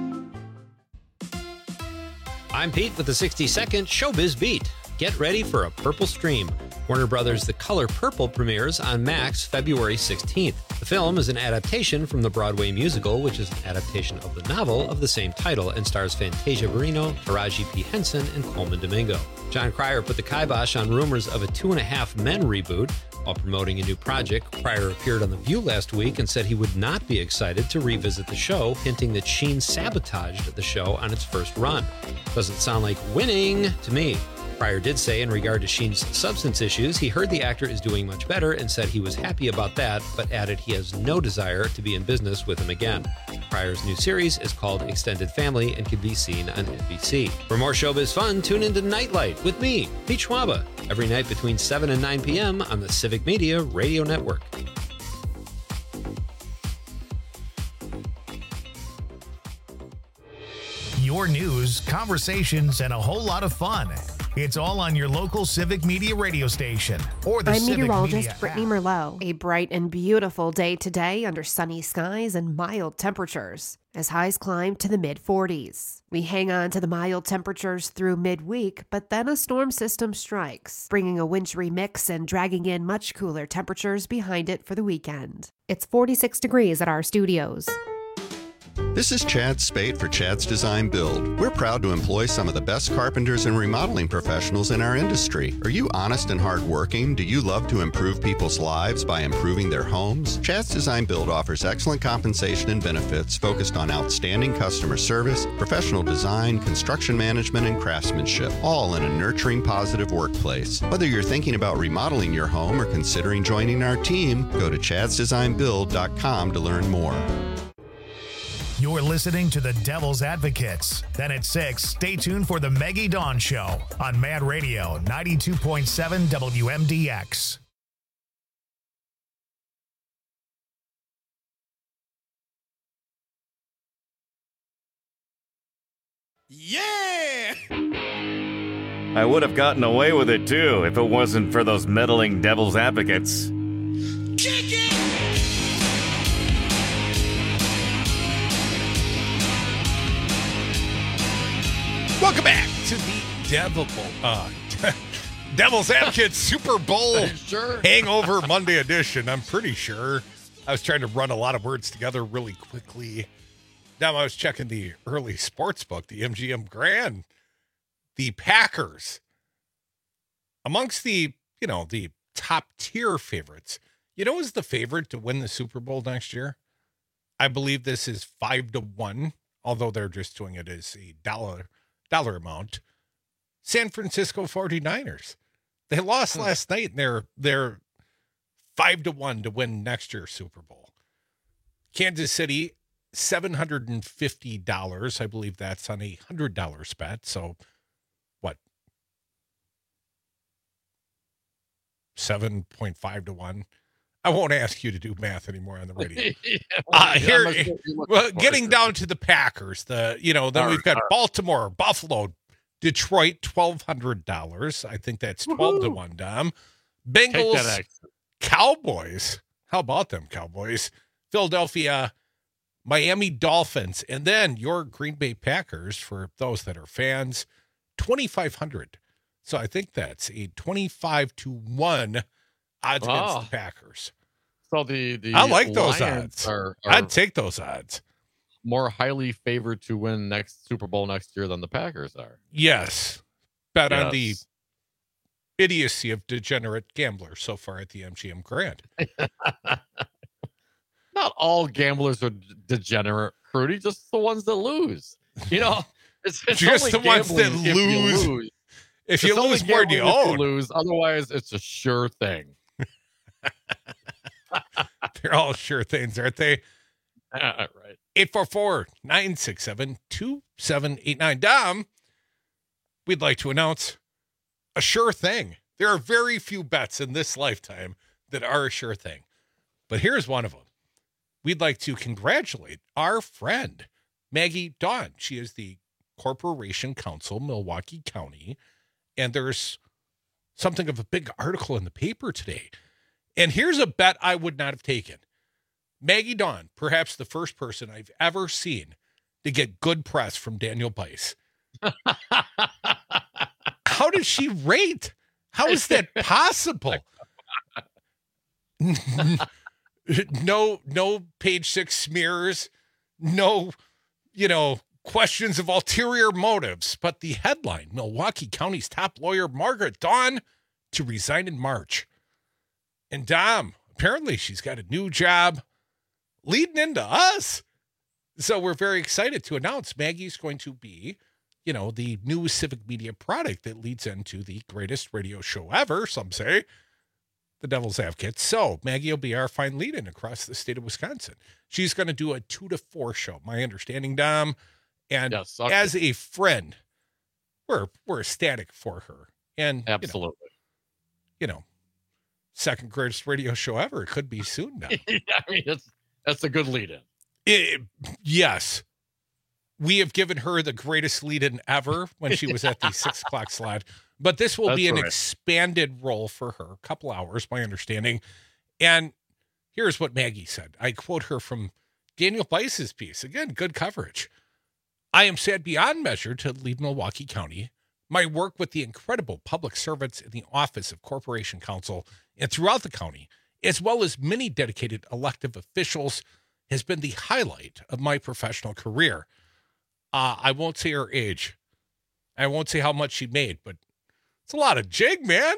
I'm Pete with the sixty second Showbiz Beat. Get ready for a purple stream. Warner Brothers' The Color Purple premieres on Max February sixteenth. The film is an adaptation from the Broadway musical, which is an adaptation of the novel of the same title and stars Fantasia Barrino, Taraji P. Henson, and Coleman Domingo. Jon Cryer put the kibosh on rumors of a Two and a Half Men reboot. While promoting a new project, Cryer appeared on The View last week and said he would not be excited to revisit the show, hinting that Sheen sabotaged the show on its first run. Doesn't sound like winning to me. Cryer did say in regard to Sheen's substance issues, he heard the actor is doing much better and said he was happy about that, but added he has no desire to be in business with him again. Cryer's new series is called Extended Family and can be seen on N B C. For more showbiz fun, tune into Nightlight with me, Pete Schwaba, every night between seven and nine p.m. on the Civic Media Radio Network. Your news, conversations, and a whole lot of fun. It's all on your local Civic Media radio station or the I'm Civic meteorologist Media Brittany app. Merlot. A bright and beautiful day today under sunny skies and mild temperatures as highs climb to the mid forties. We hang on to the mild temperatures through midweek, but then a storm system strikes, bringing a wintry mix and dragging in much cooler temperatures behind it for the weekend. It's forty-six degrees at our studios. This is Chad Spate for Chad's Design Build. We're proud to employ some of the best carpenters and remodeling professionals in our industry. Are you honest and hardworking? Do you love to improve people's lives by improving their homes? Chad's Design Build offers excellent compensation and benefits focused on outstanding customer service, professional design, construction management, and craftsmanship, all in a nurturing, positive workplace. Whether you're thinking about remodeling your home or considering joining our team, go to chads design build dot com to learn more. You're listening to the Devil's Advocates. Then at six, stay tuned for the Maggie Dawn Show on Mad Radio ninety-two point seven W M D X. Yeah! I would have gotten away with it too if it wasn't for those meddling Devil's Advocates. Kick it! Welcome back to the Devil, uh, Devil's Advocate Super Bowl sure? Hangover Monday edition. I'm pretty sure. I was trying to run a lot of words together really quickly. Now I was checking the early sports book, the M G M Grand. The Packers, amongst the, you know, the top tier favorites. You know who's the favorite to win the Super Bowl next year? I believe this is five to one, although they're just doing it as a dollar dollar amount. San Francisco forty-niners. They lost hmm. last night, and they're they're five to one to win next year's Super Bowl. Kansas City, seven hundred and fifty dollars. I believe that's on a hundred dollars bet. So, what? Seven point five to one. I won't ask you to do math anymore on the radio. yeah, uh, here, well, getting down to the Packers. The you know then all we've got right. Baltimore, Buffalo, Detroit, twelve hundred dollars. I think that's twelve Woo-hoo. to one. Dom, Bengals, Cowboys. How about them Cowboys? Philadelphia, Miami Dolphins, and then your Green Bay Packers. For those that are fans, twenty-five hundred. So I think that's a twenty-five to one odds oh. against the Packers. So the, the I like those Lions odds. Are, are I'd take those odds. More highly favored to win next Super Bowl next year than the Packers are. Yes. Bet yes. on the idiocy of degenerate gamblers so far at the M G M Grand. Not all gamblers are degenerate, Crudy, just the ones that lose. You know, it's, it's just the ones that if lose. You lose. If you lose more than you own. You lose. Otherwise, it's a sure thing. They're all sure things, aren't they? Uh, right. eight four four, nine six seven, two seven eight nine. Dom, we'd like to announce a sure thing. There are very few bets in this lifetime that are a sure thing. But here's one of them. We'd like to congratulate our friend, Maggie Dawn. She is the Corporation Counsel, Milwaukee County. And there's something of a big article in the paper today. And here's a bet I would not have taken. Maggie Dawn, perhaps the first person I've ever seen to get good press from Daniel Bice. How did she rate? How is that possible? no, no page six smears, no, you know, questions of ulterior motives, but the headline, Milwaukee County's top lawyer, Margaret Dawn, to resign in March. And Dom, apparently she's got a new job leading into us. So we're very excited to announce Maggie's going to be, you know, the new civic media product that leads into the greatest radio show ever, some say, the Devil's Advocate. So Maggie will be our fine lead-in across the state of Wisconsin. She's going to do a two to four show, my understanding, Dom. And yes, okay. as a friend, we're we're ecstatic for her. And absolutely, you know, you know second greatest radio show ever. It could be soon now. I mean, that's that's a good lead-in. It, yes, we have given her the greatest lead-in ever when she was at the six o'clock slot. But this will that's be an right. expanded role for her, a couple hours, my understanding. And here's what Maggie said. I quote her from Daniel Bice's piece. Again, good coverage. I am sad beyond measure to lead Milwaukee County. My work with the incredible public servants in the Office of Corporation Counsel and throughout the county, as well as many dedicated elective officials, has been the highlight of my professional career. Uh, I won't say her age. I won't say how much she made, but it's a lot of jig, man.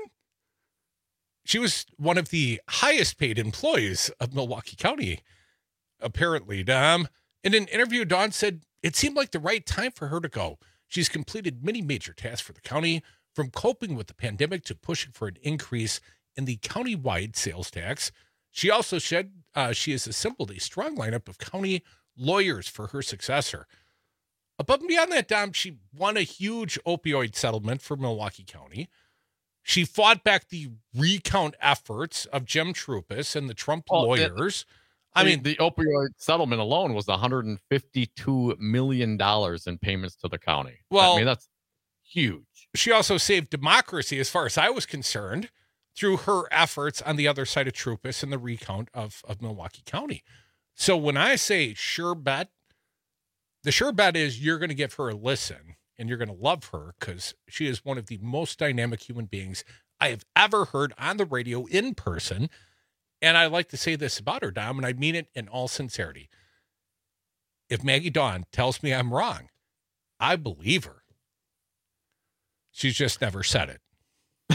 She was one of the highest paid employees of Milwaukee County, apparently, Dom. In an interview, Dawn said it seemed like the right time for her to go. She's completed many major tasks for the county, from coping with the pandemic to pushing for an increase in the county-wide sales tax. She also said uh, she has assembled a strong lineup of county lawyers for her successor. Above and beyond that, Dom, she won a huge opioid settlement for Milwaukee County. She fought back the recount efforts of Jim Troupis and the Trump oh, lawyers. It, I the, mean, the opioid settlement alone was one hundred fifty-two million dollars in payments to the county. Well, I mean, that's huge. She also saved democracy, as far as I was concerned, through her efforts on the other side of Troupis and the recount of, of Milwaukee County. So when I say sure bet, the sure bet is you're going to give her a listen and you're going to love her because she is one of the most dynamic human beings I have ever heard on the radio in person. And I like to say this about her, Dom, and I mean it in all sincerity. If Maggie Dawn tells me I'm wrong, I believe her. She's just never said it.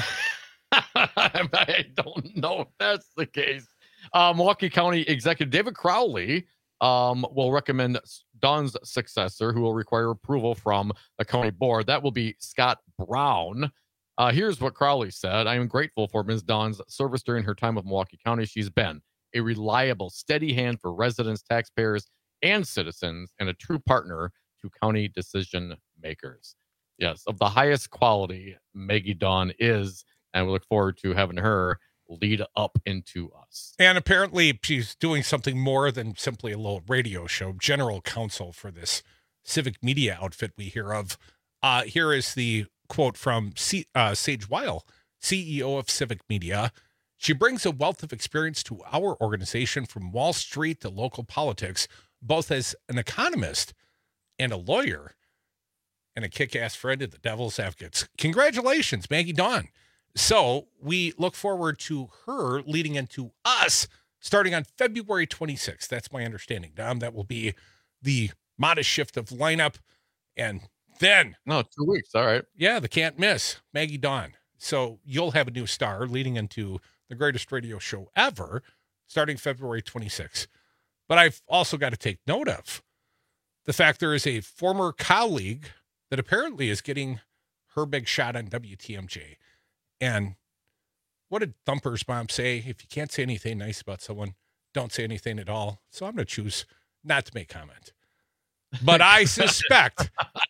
I don't know if that's the case. Uh, Milwaukee County Executive David Crowley um, will recommend Dawn's successor, who will require approval from the county board. That will be Scott Brown. Uh, here's what Crowley said. I am grateful for Miz Dawn's service during her time with Milwaukee County. She's been a reliable, steady hand for residents, taxpayers, and citizens, and a true partner to county decision makers. Yes, of the highest quality, Maggie Dawn is, and we look forward to having her lead up into us. And apparently she's doing something more than simply a little radio show. General counsel for this civic media outfit we hear of. Uh, here is the quote from C- uh, Sage Weil, C E O of Civic Media. She brings a wealth of experience to our organization from Wall Street to local politics, both as an economist and a lawyer, and a kick-ass friend of the Devil's Advocates. Congratulations, Maggie Dawn. So we look forward to her leading into us starting on February twenty-sixth. That's my understanding, Dom. That will be the modest shift of lineup. And then... No, two weeks. All right. Yeah, the can't miss, Maggie Dawn. So you'll have a new star leading into the greatest radio show ever starting February twenty-sixth. But I've also got to take note of the fact there is a former colleague that apparently is getting her big shot on W T M J. And what did Thumper's mom say? If you can't say anything nice about someone, don't say anything at all. So I'm going to choose not to make comment. But I suspect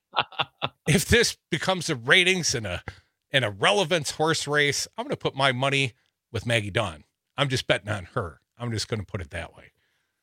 if this becomes a ratings and a and a relevance horse race, I'm going to put my money with Maggie Dawn. I'm just betting on her. I'm just going to put it that way.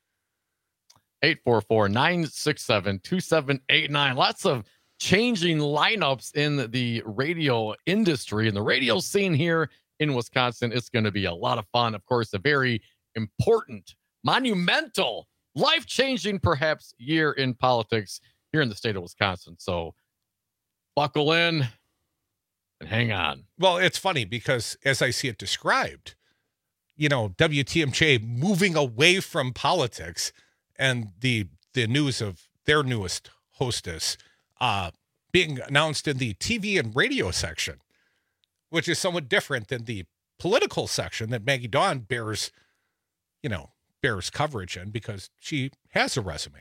eight four four, nine six seven, two seven eight nine. Lots of changing lineups in the radio industry and the radio scene here in Wisconsin. It's going to be a lot of fun. Of course, a very important, monumental, life-changing, perhaps, year in politics here in the state of Wisconsin. So buckle in and hang on. Well, it's funny because as I see it described, you know, W T M J moving away from politics and the the news of their newest hostess uh, being announced in the T V and radio section, which is somewhat different than the political section that Maggie Dawn bears, you know, bears coverage in because she has a resume.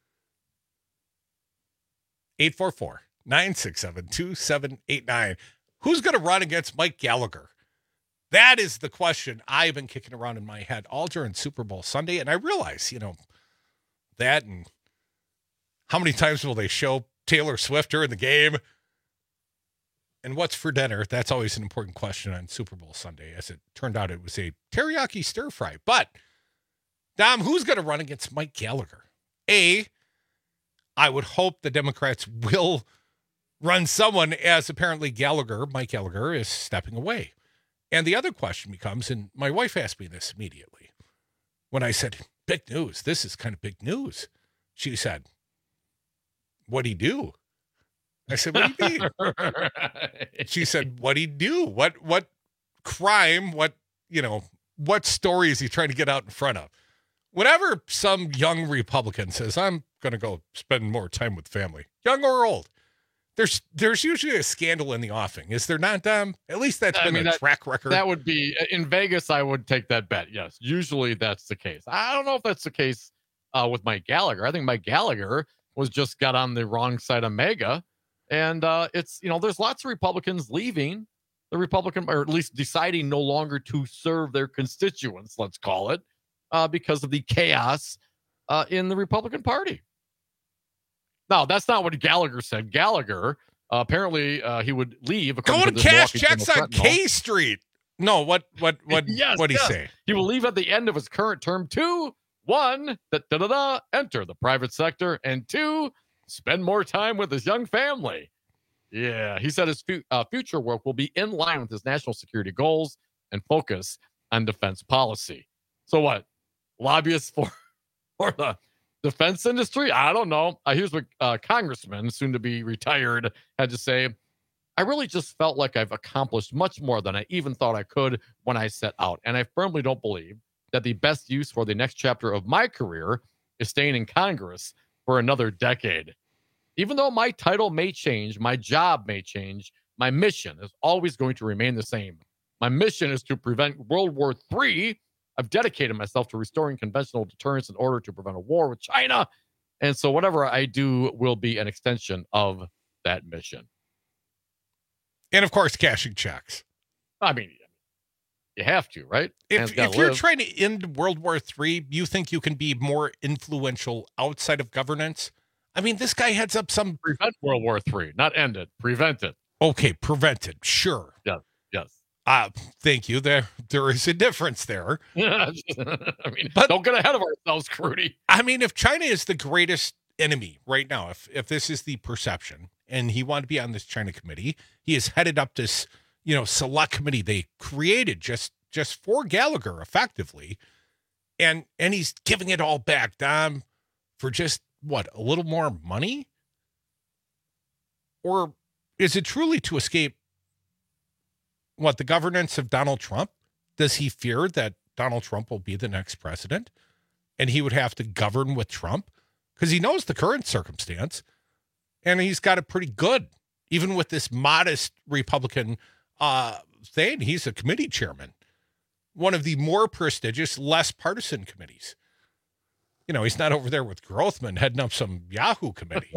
eight four four, nine six seven, two seven eight nine. Who's going to run against Mike Gallagher? That is the question I've been kicking around in my head all during Super Bowl Sunday. And I realize, you know, that and how many times will they show Taylor Swift during the game? And what's for dinner? That's always an important question on Super Bowl Sunday. As it turned out, it was a teriyaki stir fry. But, Dom, who's going to run against Mike Gallagher? A, I would hope the Democrats will run someone, as apparently Gallagher, Mike Gallagher, is stepping away. And the other question becomes, and my wife asked me this immediately, when I said, big news, this is kind of big news. She said, what'd he do? I said, what do you mean? She said, what'd he do? What, what crime, what, you know, what story is he trying to get out in front of? Whenever some young Republican says, I'm going to go spend more time with family, young or old, there's there's usually a scandal in the offing. Is there not, Dom? At least that's I been mean, a that, track record. That would be, in Vegas, I would take that bet, yes. Usually that's the case. I don't know if that's the case uh, with Mike Gallagher. I think Mike Gallagher was just got on the wrong side of MAGA. And uh, it's, you know, there's lots of Republicans leaving the Republican, or at least deciding no longer to serve their constituents, let's call it, uh, because of the chaos uh, in the Republican Party. Now, that's not what Gallagher said. Gallagher, uh, apparently, uh, he would leave. Go and cash checks on K Street. No, what, what, what, yes, what did yes. he say? He will leave at the end of his current term. Two, one, da, da, da, da, enter the private sector, and two, spend more time with his young family. Yeah, he said his fu- uh, future work will be in line with his national security goals and focus on defense policy. So what? Lobbyists for, for the Defense industry? I don't know. Uh, here's what uh, Congressman, soon to be retired, had to say. I really just felt like I've accomplished much more than I even thought I could when I set out. And I firmly don't believe that the best use for the next chapter of my career is staying in Congress for another decade. Even though my title may change, my job may change, my mission is always going to remain the same. My mission is to prevent World War Three. I've dedicated myself to restoring conventional deterrence in order to prevent a war with China. And so whatever I do will be an extension of that mission. And, of course, cashing checks. I mean, you have to, right? If, if you're trying to end World War Three, you think you can be more influential outside of governance? I mean, this guy heads up some... Prevent World War Three, not end it. Prevent it. Okay, prevent it. Sure. Yes, yes. Uh, thank you. There, there is a difference there. I mean, but don't get ahead of ourselves, Crudy. I mean, if China is the greatest enemy right now, if if this is the perception, and he wanted to be on this China committee, he has headed up this, you know, select committee they created just just for Gallagher, effectively, and and he's giving it all back, Dom, for just what, a little more money, or is it truly to escape? What, the governance of Donald Trump? Does he fear that Donald Trump will be the next president and he would have to govern with Trump? Because he knows the current circumstance and he's got it pretty good. Even with this modest Republican uh, thing, he's a committee chairman. One of the more prestigious, less partisan committees. You know, he's not over there with Grothman heading up some Yahoo committee.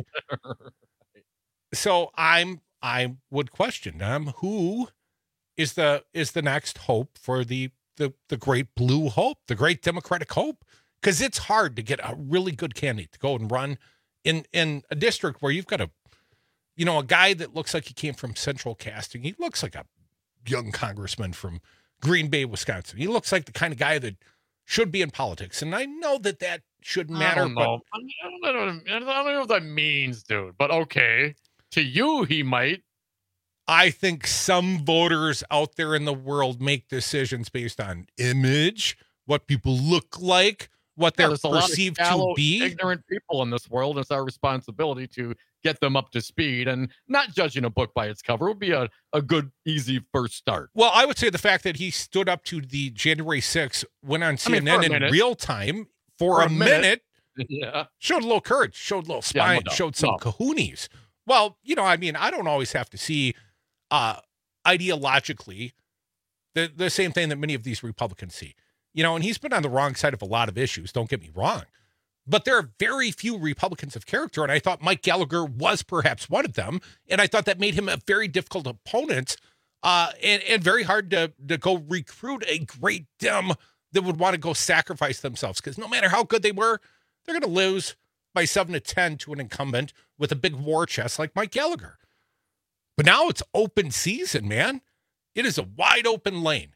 So I'm, I would question um, who is the is the next hope for the the the great blue hope, the great Democratic hope, because it's hard to get a really good candidate to go and run in in a district where you've got a, you know, a guy that looks like he came from Central Casting. He looks like a young congressman from Green Bay, Wisconsin. He looks like the kind of guy that should be in politics, and I know that that shouldn't matter. I don't know. But I don't, I don't, I don't know what that means, dude. But okay, to you, he might. I think some voters out there in the world make decisions based on image, what people look like, what they're yeah, perceived a lot of shallow, to be. Ignorant people in this world. It's our responsibility to get them up to speed, and not judging a book by its cover would be a, a good, easy first start. Well, I would say the fact that he stood up to the January sixth, went on C N N I mean, in real time for, for a, a minute, minute, yeah, showed a little courage, showed a little spine, yeah, showed some no. cojones. Well, you know, I mean, I don't always have to see Uh, ideologically, the the same thing that many of these Republicans see, you know, and he's been on the wrong side of a lot of issues. Don't get me wrong, but there are very few Republicans of character, and I thought Mike Gallagher was perhaps one of them, and I thought that made him a very difficult opponent, uh, and and very hard to to go recruit a great Dem that would want to go sacrifice themselves, because no matter how good they were, they're going to lose by seven to ten to an incumbent with a big war chest like Mike Gallagher. But now it's open season, man. It is a wide open lane.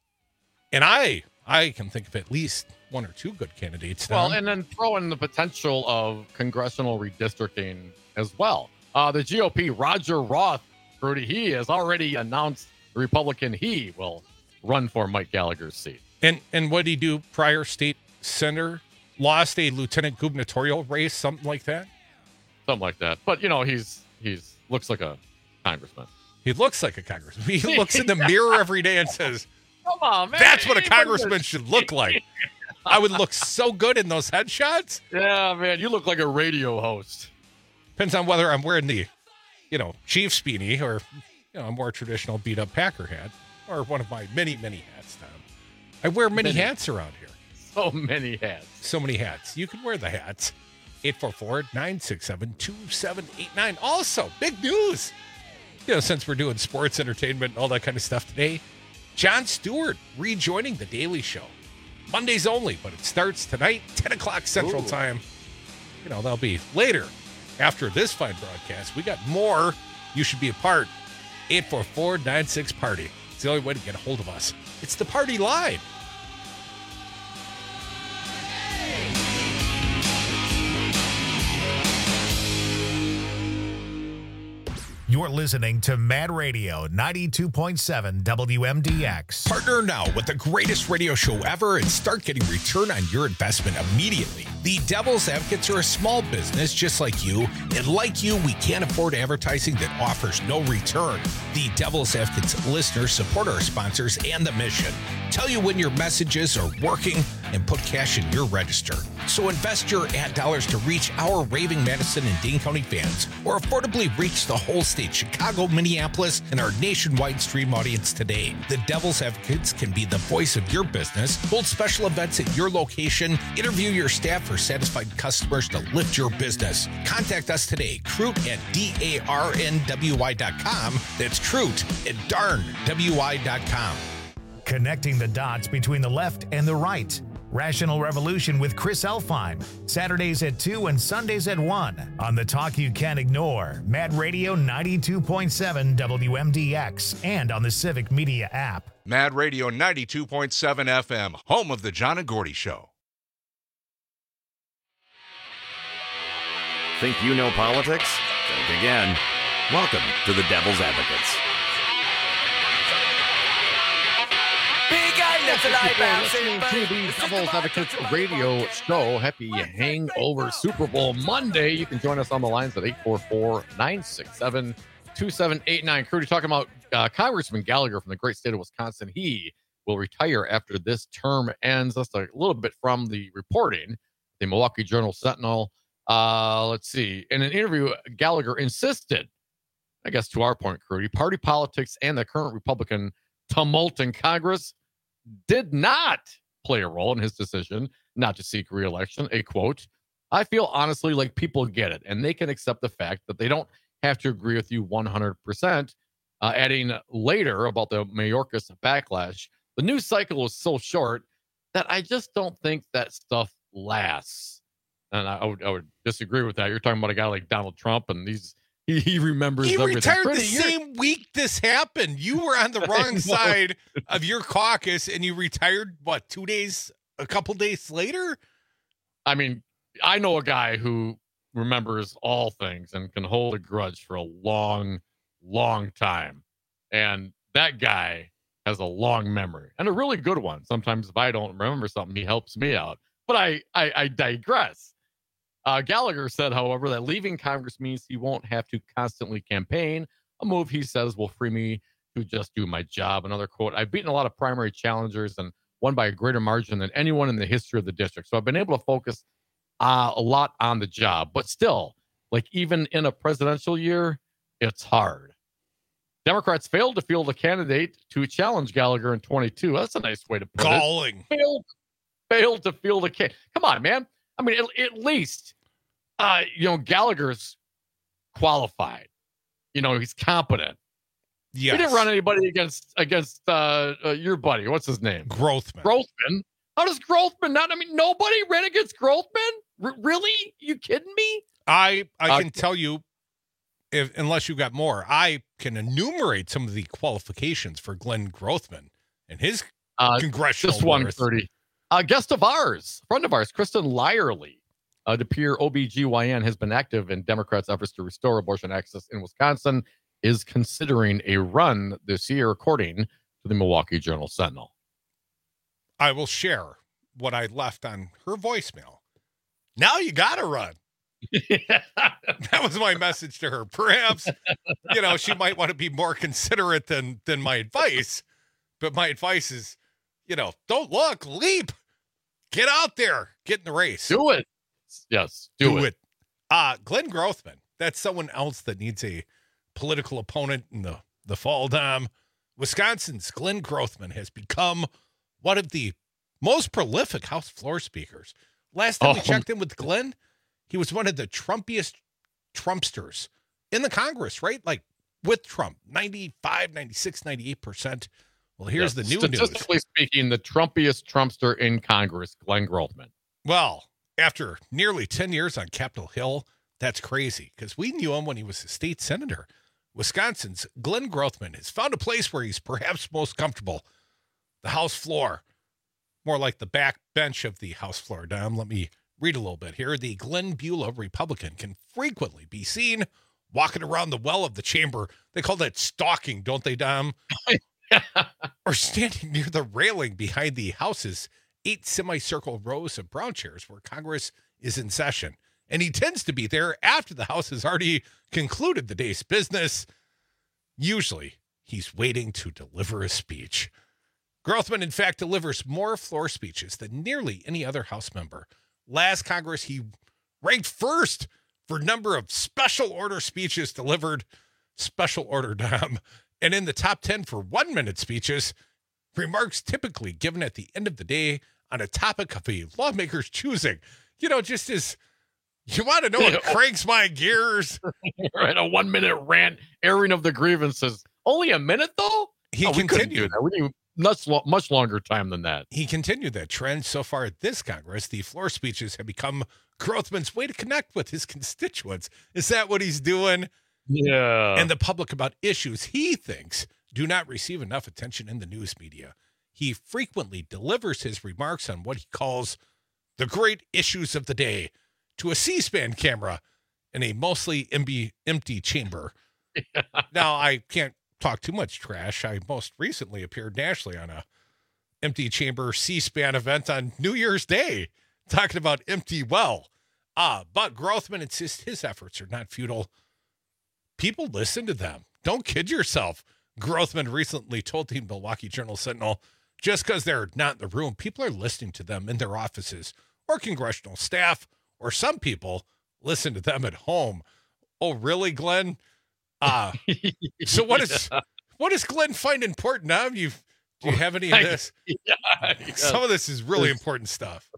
And I I can think of at least one or two good candidates now. Well, and then throw in the potential of congressional redistricting as well. Uh, the G O P, Roger Roth, Rudy, he has already announced the Republican he will run for Mike Gallagher's seat. And and what did he do prior? State senator? Lost a lieutenant gubernatorial race, something like that? Something like that. But, you know, he's he's looks like a congressman. He looks like a congressman. He looks in the mirror every day and says, come on, man. That's what a congressman should look like. I would look so good in those headshots. Yeah, man. You look like a radio host. Depends on whether I'm wearing the, you know, Chiefs beanie or, you know, a more traditional beat up Packer hat or one of my many, many hats, Tom. I wear many, many hats around here. So many hats. So many hats. You can wear the hats. eight four four, nine six seven, two seven eight nine. Also, big news. You know, since we're doing sports, entertainment, and all that kind of stuff today, Jon Stewart rejoining The Daily Show. Mondays only, but it starts tonight, ten o'clock Central Ooh. Time. You know, that'll be later after this fine broadcast. We got more. You should be a part. eight four four, nine six, party. It's the only way to get a hold of us. It's the Party Line. You're listening to Mad Radio ninety-two point seven W M D X. Partner now with the greatest radio show ever and start getting return on your investment immediately. The Devil's Advocates are a small business just like you, and like you, we can't afford advertising that offers no return. The Devil's Advocates listeners support our sponsors and the mission. Tell you when your messages are working and put cash in your register. So invest your ad dollars to reach our raving Madison and Dane County fans, or affordably reach the whole state, Chicago, Minneapolis, and our nationwide stream audience today. The Devil's Advocates can be the voice of your business, hold special events at your location, interview your staff for satisfied customers to lift your business. Contact us today, Crute at D A R N W I dot com. That's Crute at darn W I dot com. Connecting the dots between the left and the right. Rational Revolution with Chris Elfheim. Saturdays at two and Sundays at one. On the talk you can't ignore. Mad Radio ninety-two point seven W M D X and on the Civic Media app. Mad Radio ninety-two point seven F M, home of the John and Gordy Show. Think you know politics? Think again. Welcome to the Devil's Advocates. Listening to the Devil's Advocates radio show. Happy Hangover Super Bowl Monday. You can join us on the lines at eight four four, nine six seven, two seven eight nine. Crudy, talking about uh, Congressman Gallagher from the great state of Wisconsin. He will retire after this term ends. That's a little bit from the reporting, the Milwaukee Journal Sentinel. Uh, let's see. In an interview, Gallagher insisted, I guess to our point, Crudy, party politics and the current Republican tumult in Congress did not play a role in his decision not to seek re-election. A quote, "I feel honestly like people get it and they can accept the fact that they don't have to agree with you one hundred percent. Uh, adding later about the Mayorkas backlash, the news cycle is so short that I just don't think that stuff lasts. And I, I, would, I would disagree with that. You're talking about a guy like Donald Trump, and these he, he remembers he everything. retired For the a year- same week this happened. You were on the wrong side of your caucus, and you retired, what, two days, a couple days later? I mean, I know a guy who remembers all things and can hold a grudge for a long, long time. And that guy has a long memory and a really good one. Sometimes if I don't remember something, he helps me out. But I, I, I digress. Uh, Gallagher said, however, that leaving Congress means he won't have to constantly campaign, a move he says will free me to just do my job. Another quote, "I've beaten a lot of primary challengers and won by a greater margin than anyone in the history of the district. So I've been able to focus uh, a lot on the job. But still, like even in a presidential year, it's hard." Democrats failed to field a candidate to challenge Gallagher in twenty-two. That's a nice way to put Galling. it. Failed, failed to field a candidate. Come on, man. I mean, at, at least, uh, you know, Gallagher's qualified. You know, he's competent. Yes. He didn't run anybody against against uh, uh, your buddy. What's his name? Grothman. Grothman. How does Grothman not? I mean, nobody ran against Grothman? R- really? You kidding me? I I Uh, can tell you, if unless you got more, I can enumerate some of the qualifications for Glenn Grothman and his Uh, congressional just one worth. thirty. A guest of ours, friend of ours, Kristen Lyerly, uh, the peer O B G Y N, has been active in Democrats' efforts to restore abortion access in Wisconsin, is considering a run this year, according to the Milwaukee Journal Sentinel. I will share what I left on her voicemail. Now you got to run. That was my message to her. Perhaps, you know, she might want to be more considerate than than my advice, but my advice is, you know, don't look, leap, get out there, get in the race. Do it. Yes, do, Do it. it. Uh, Glenn Grothman, that's someone else that needs a political opponent in the, the fall, Dom. Wisconsin's Glenn Grothman has become one of the most prolific House floor speakers. Last time Oh. we checked in with Glenn, he was one of the Trumpiest Trumpsters in the Congress, right? Like with Trump, ninety-five, ninety-six, ninety-eight percent. Well, here's Yes, the new news. Statistically speaking, the Trumpiest Trumpster in Congress, Glenn Grothman. Well, after nearly ten years on Capitol Hill, that's crazy because we knew him when he was a state senator. Wisconsin's Glenn Grothman has found a place where he's perhaps most comfortable, the House floor. More like the back bench of the House floor, Dom. Let me read a little bit here. The Glenn Beulah Republican can frequently be seen walking around the well of the chamber. They call that stalking, don't they, Dom? Or standing near the railing behind the House's eight semicircle rows of brown chairs where Congress is in session. And he tends to be there after the House has already concluded the day's business. Usually, he's waiting to deliver a speech. Grothman, in fact, delivers more floor speeches than nearly any other House member. Last Congress, he ranked first for number of special order speeches delivered, special order Dom, and in the top ten for one-minute speeches, remarks typically given at the end of the day on a topic of a lawmaker's choosing. You know, just as you want to know what cranks my gears. Right, a one-minute rant, airing of the grievances. Only a minute, though? He oh, continued. We, we need much, much longer time than that. He continued that trend. So far at this Congress, the floor speeches have become Grothman's way to connect with his constituents. Is that what he's doing? Yeah. And the public about issues he thinks do not receive enough attention in the news media. He frequently delivers his remarks on what he calls the great issues of the day to a C-SPAN camera in a mostly empty, empty chamber. Yeah. Now, I can't talk too much trash. I most recently appeared nationally on a empty chamber C-SPAN event on New Year's Day, talking about empty well. Ah, but Grothman insists his efforts are not futile. People listen to them. Don't kid yourself. Grothman recently told the Milwaukee Journal-Sentinel, just because they're not in the room, people are listening to them in their offices or congressional staff, or some people listen to them at home. Oh, really, Glenn? Uh, so what is Yeah. what does Glenn find important? Huh? You, do you have any of this? Yeah, Some of this is really important stuff.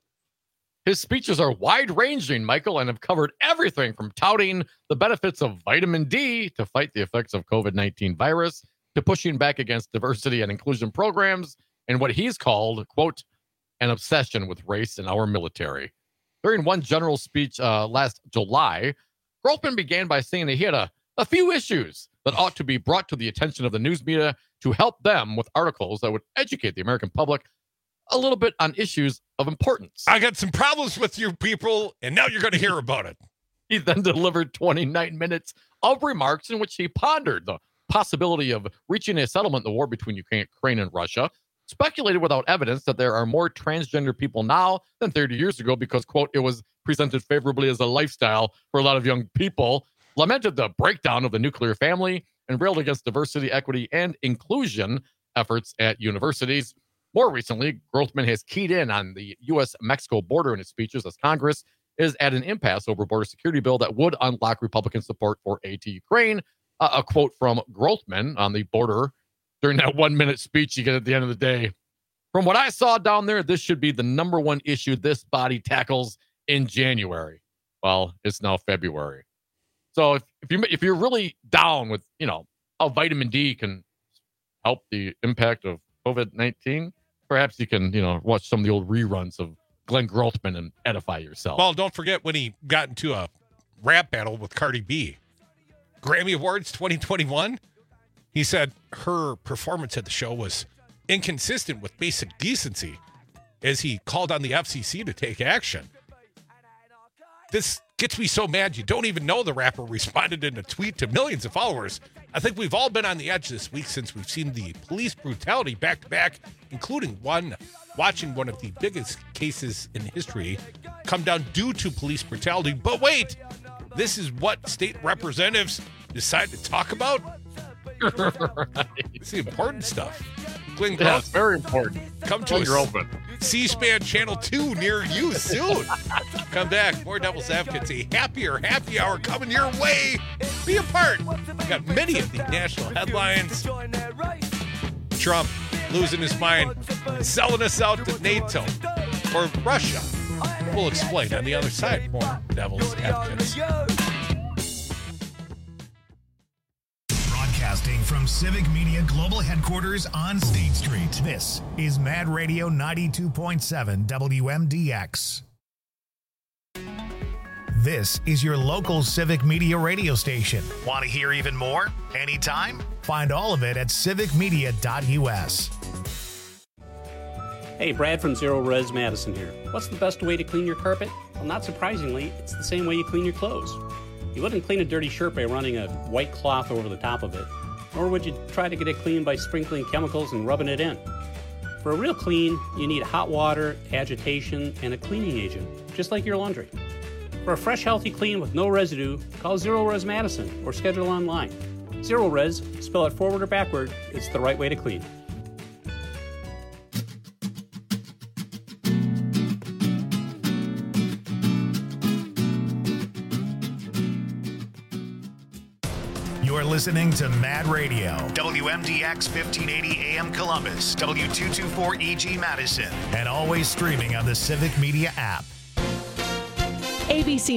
His speeches are wide-ranging, Michael, and have covered everything from touting the benefits of vitamin D to fight the effects of COVID nineteen virus to pushing back against diversity and inclusion programs and what he's called, quote, an obsession with race in our military. During one general speech uh, last July, Grothman began by saying that he had a, a few issues that ought to be brought to the attention of the news media to help them with articles that would educate the American public a little bit on issues of importance. I got some problems with you people, and now you're going to hear about it. He then delivered twenty-nine minutes of remarks in which he pondered the possibility of reaching a settlement in the war between Ukraine and Russia, speculated without evidence that there are more transgender people now than thirty years ago because, quote, it was presented favorably as a lifestyle for a lot of young people, lamented the breakdown of the nuclear family, and railed against diversity, equity, and inclusion efforts at universities. More recently, Grothman has keyed in on the U S Mexico border in his speeches as Congress is at an impasse over a border security bill that would unlock Republican support for aid to Ukraine. Uh, a quote from Grothman on the border during that one-minute speech you get at the end of the day. From what I saw down there, this should be the number one issue this body tackles in January. Well, it's now February. So if, if you if you're really down with, you know, how vitamin D can help the impact of COVID nineteen, perhaps you can, you know, watch some of the old reruns of Glenn Grothman and edify yourself. Well, don't forget when he got into a rap battle with Cardi B. Grammy Awards twenty twenty-one. He said her performance at the show was inconsistent with basic decency as he called on the F C C to take action. This gets me so mad you don't even know the rapper responded in a tweet to millions of followers. I think we've all been on the edge this week since we've seen the police brutality back to back, including one watching one of the biggest cases in history come down due to police brutality. But wait, this is what state representatives decide to talk about? Right. It's the important stuff. Glenn Yeah, it's very important. Come to Well, us. you're open. C-SPAN Channel two near you soon. Come back. More Devil's Advocates. A happier happy hour coming your way. Be a part. We got many of the national headlines. Trump losing his mind, selling us out to NATO or Russia. We'll explain on the other side. More Devil's Advocates. Broadcasting from Civic Media Global Headquarters on State Street. This is Mad Radio ninety-two point seven W M D X. This is your local Civic Media radio station. Want to hear even more? Anytime? Find all of it at civic media dot U S. Hey, Brad from Zero Res Madison here. What's the best way to clean your carpet? Well, not surprisingly, it's the same way you clean your clothes. You wouldn't clean a dirty shirt by running a white cloth over the top of it, nor would you try to get it clean by sprinkling chemicals and rubbing it in. For a real clean, you need hot water, agitation, and a cleaning agent, just like your laundry. For a fresh, healthy clean with no residue, call Zero Res Madison or schedule online. Zero Res, spell it forward or backward, it's the right way to clean. You're listening to Mad Radio, W M D X fifteen eighty A M Columbus, W two twenty-four E G Madison, and always streaming on the Civic Media app. A B C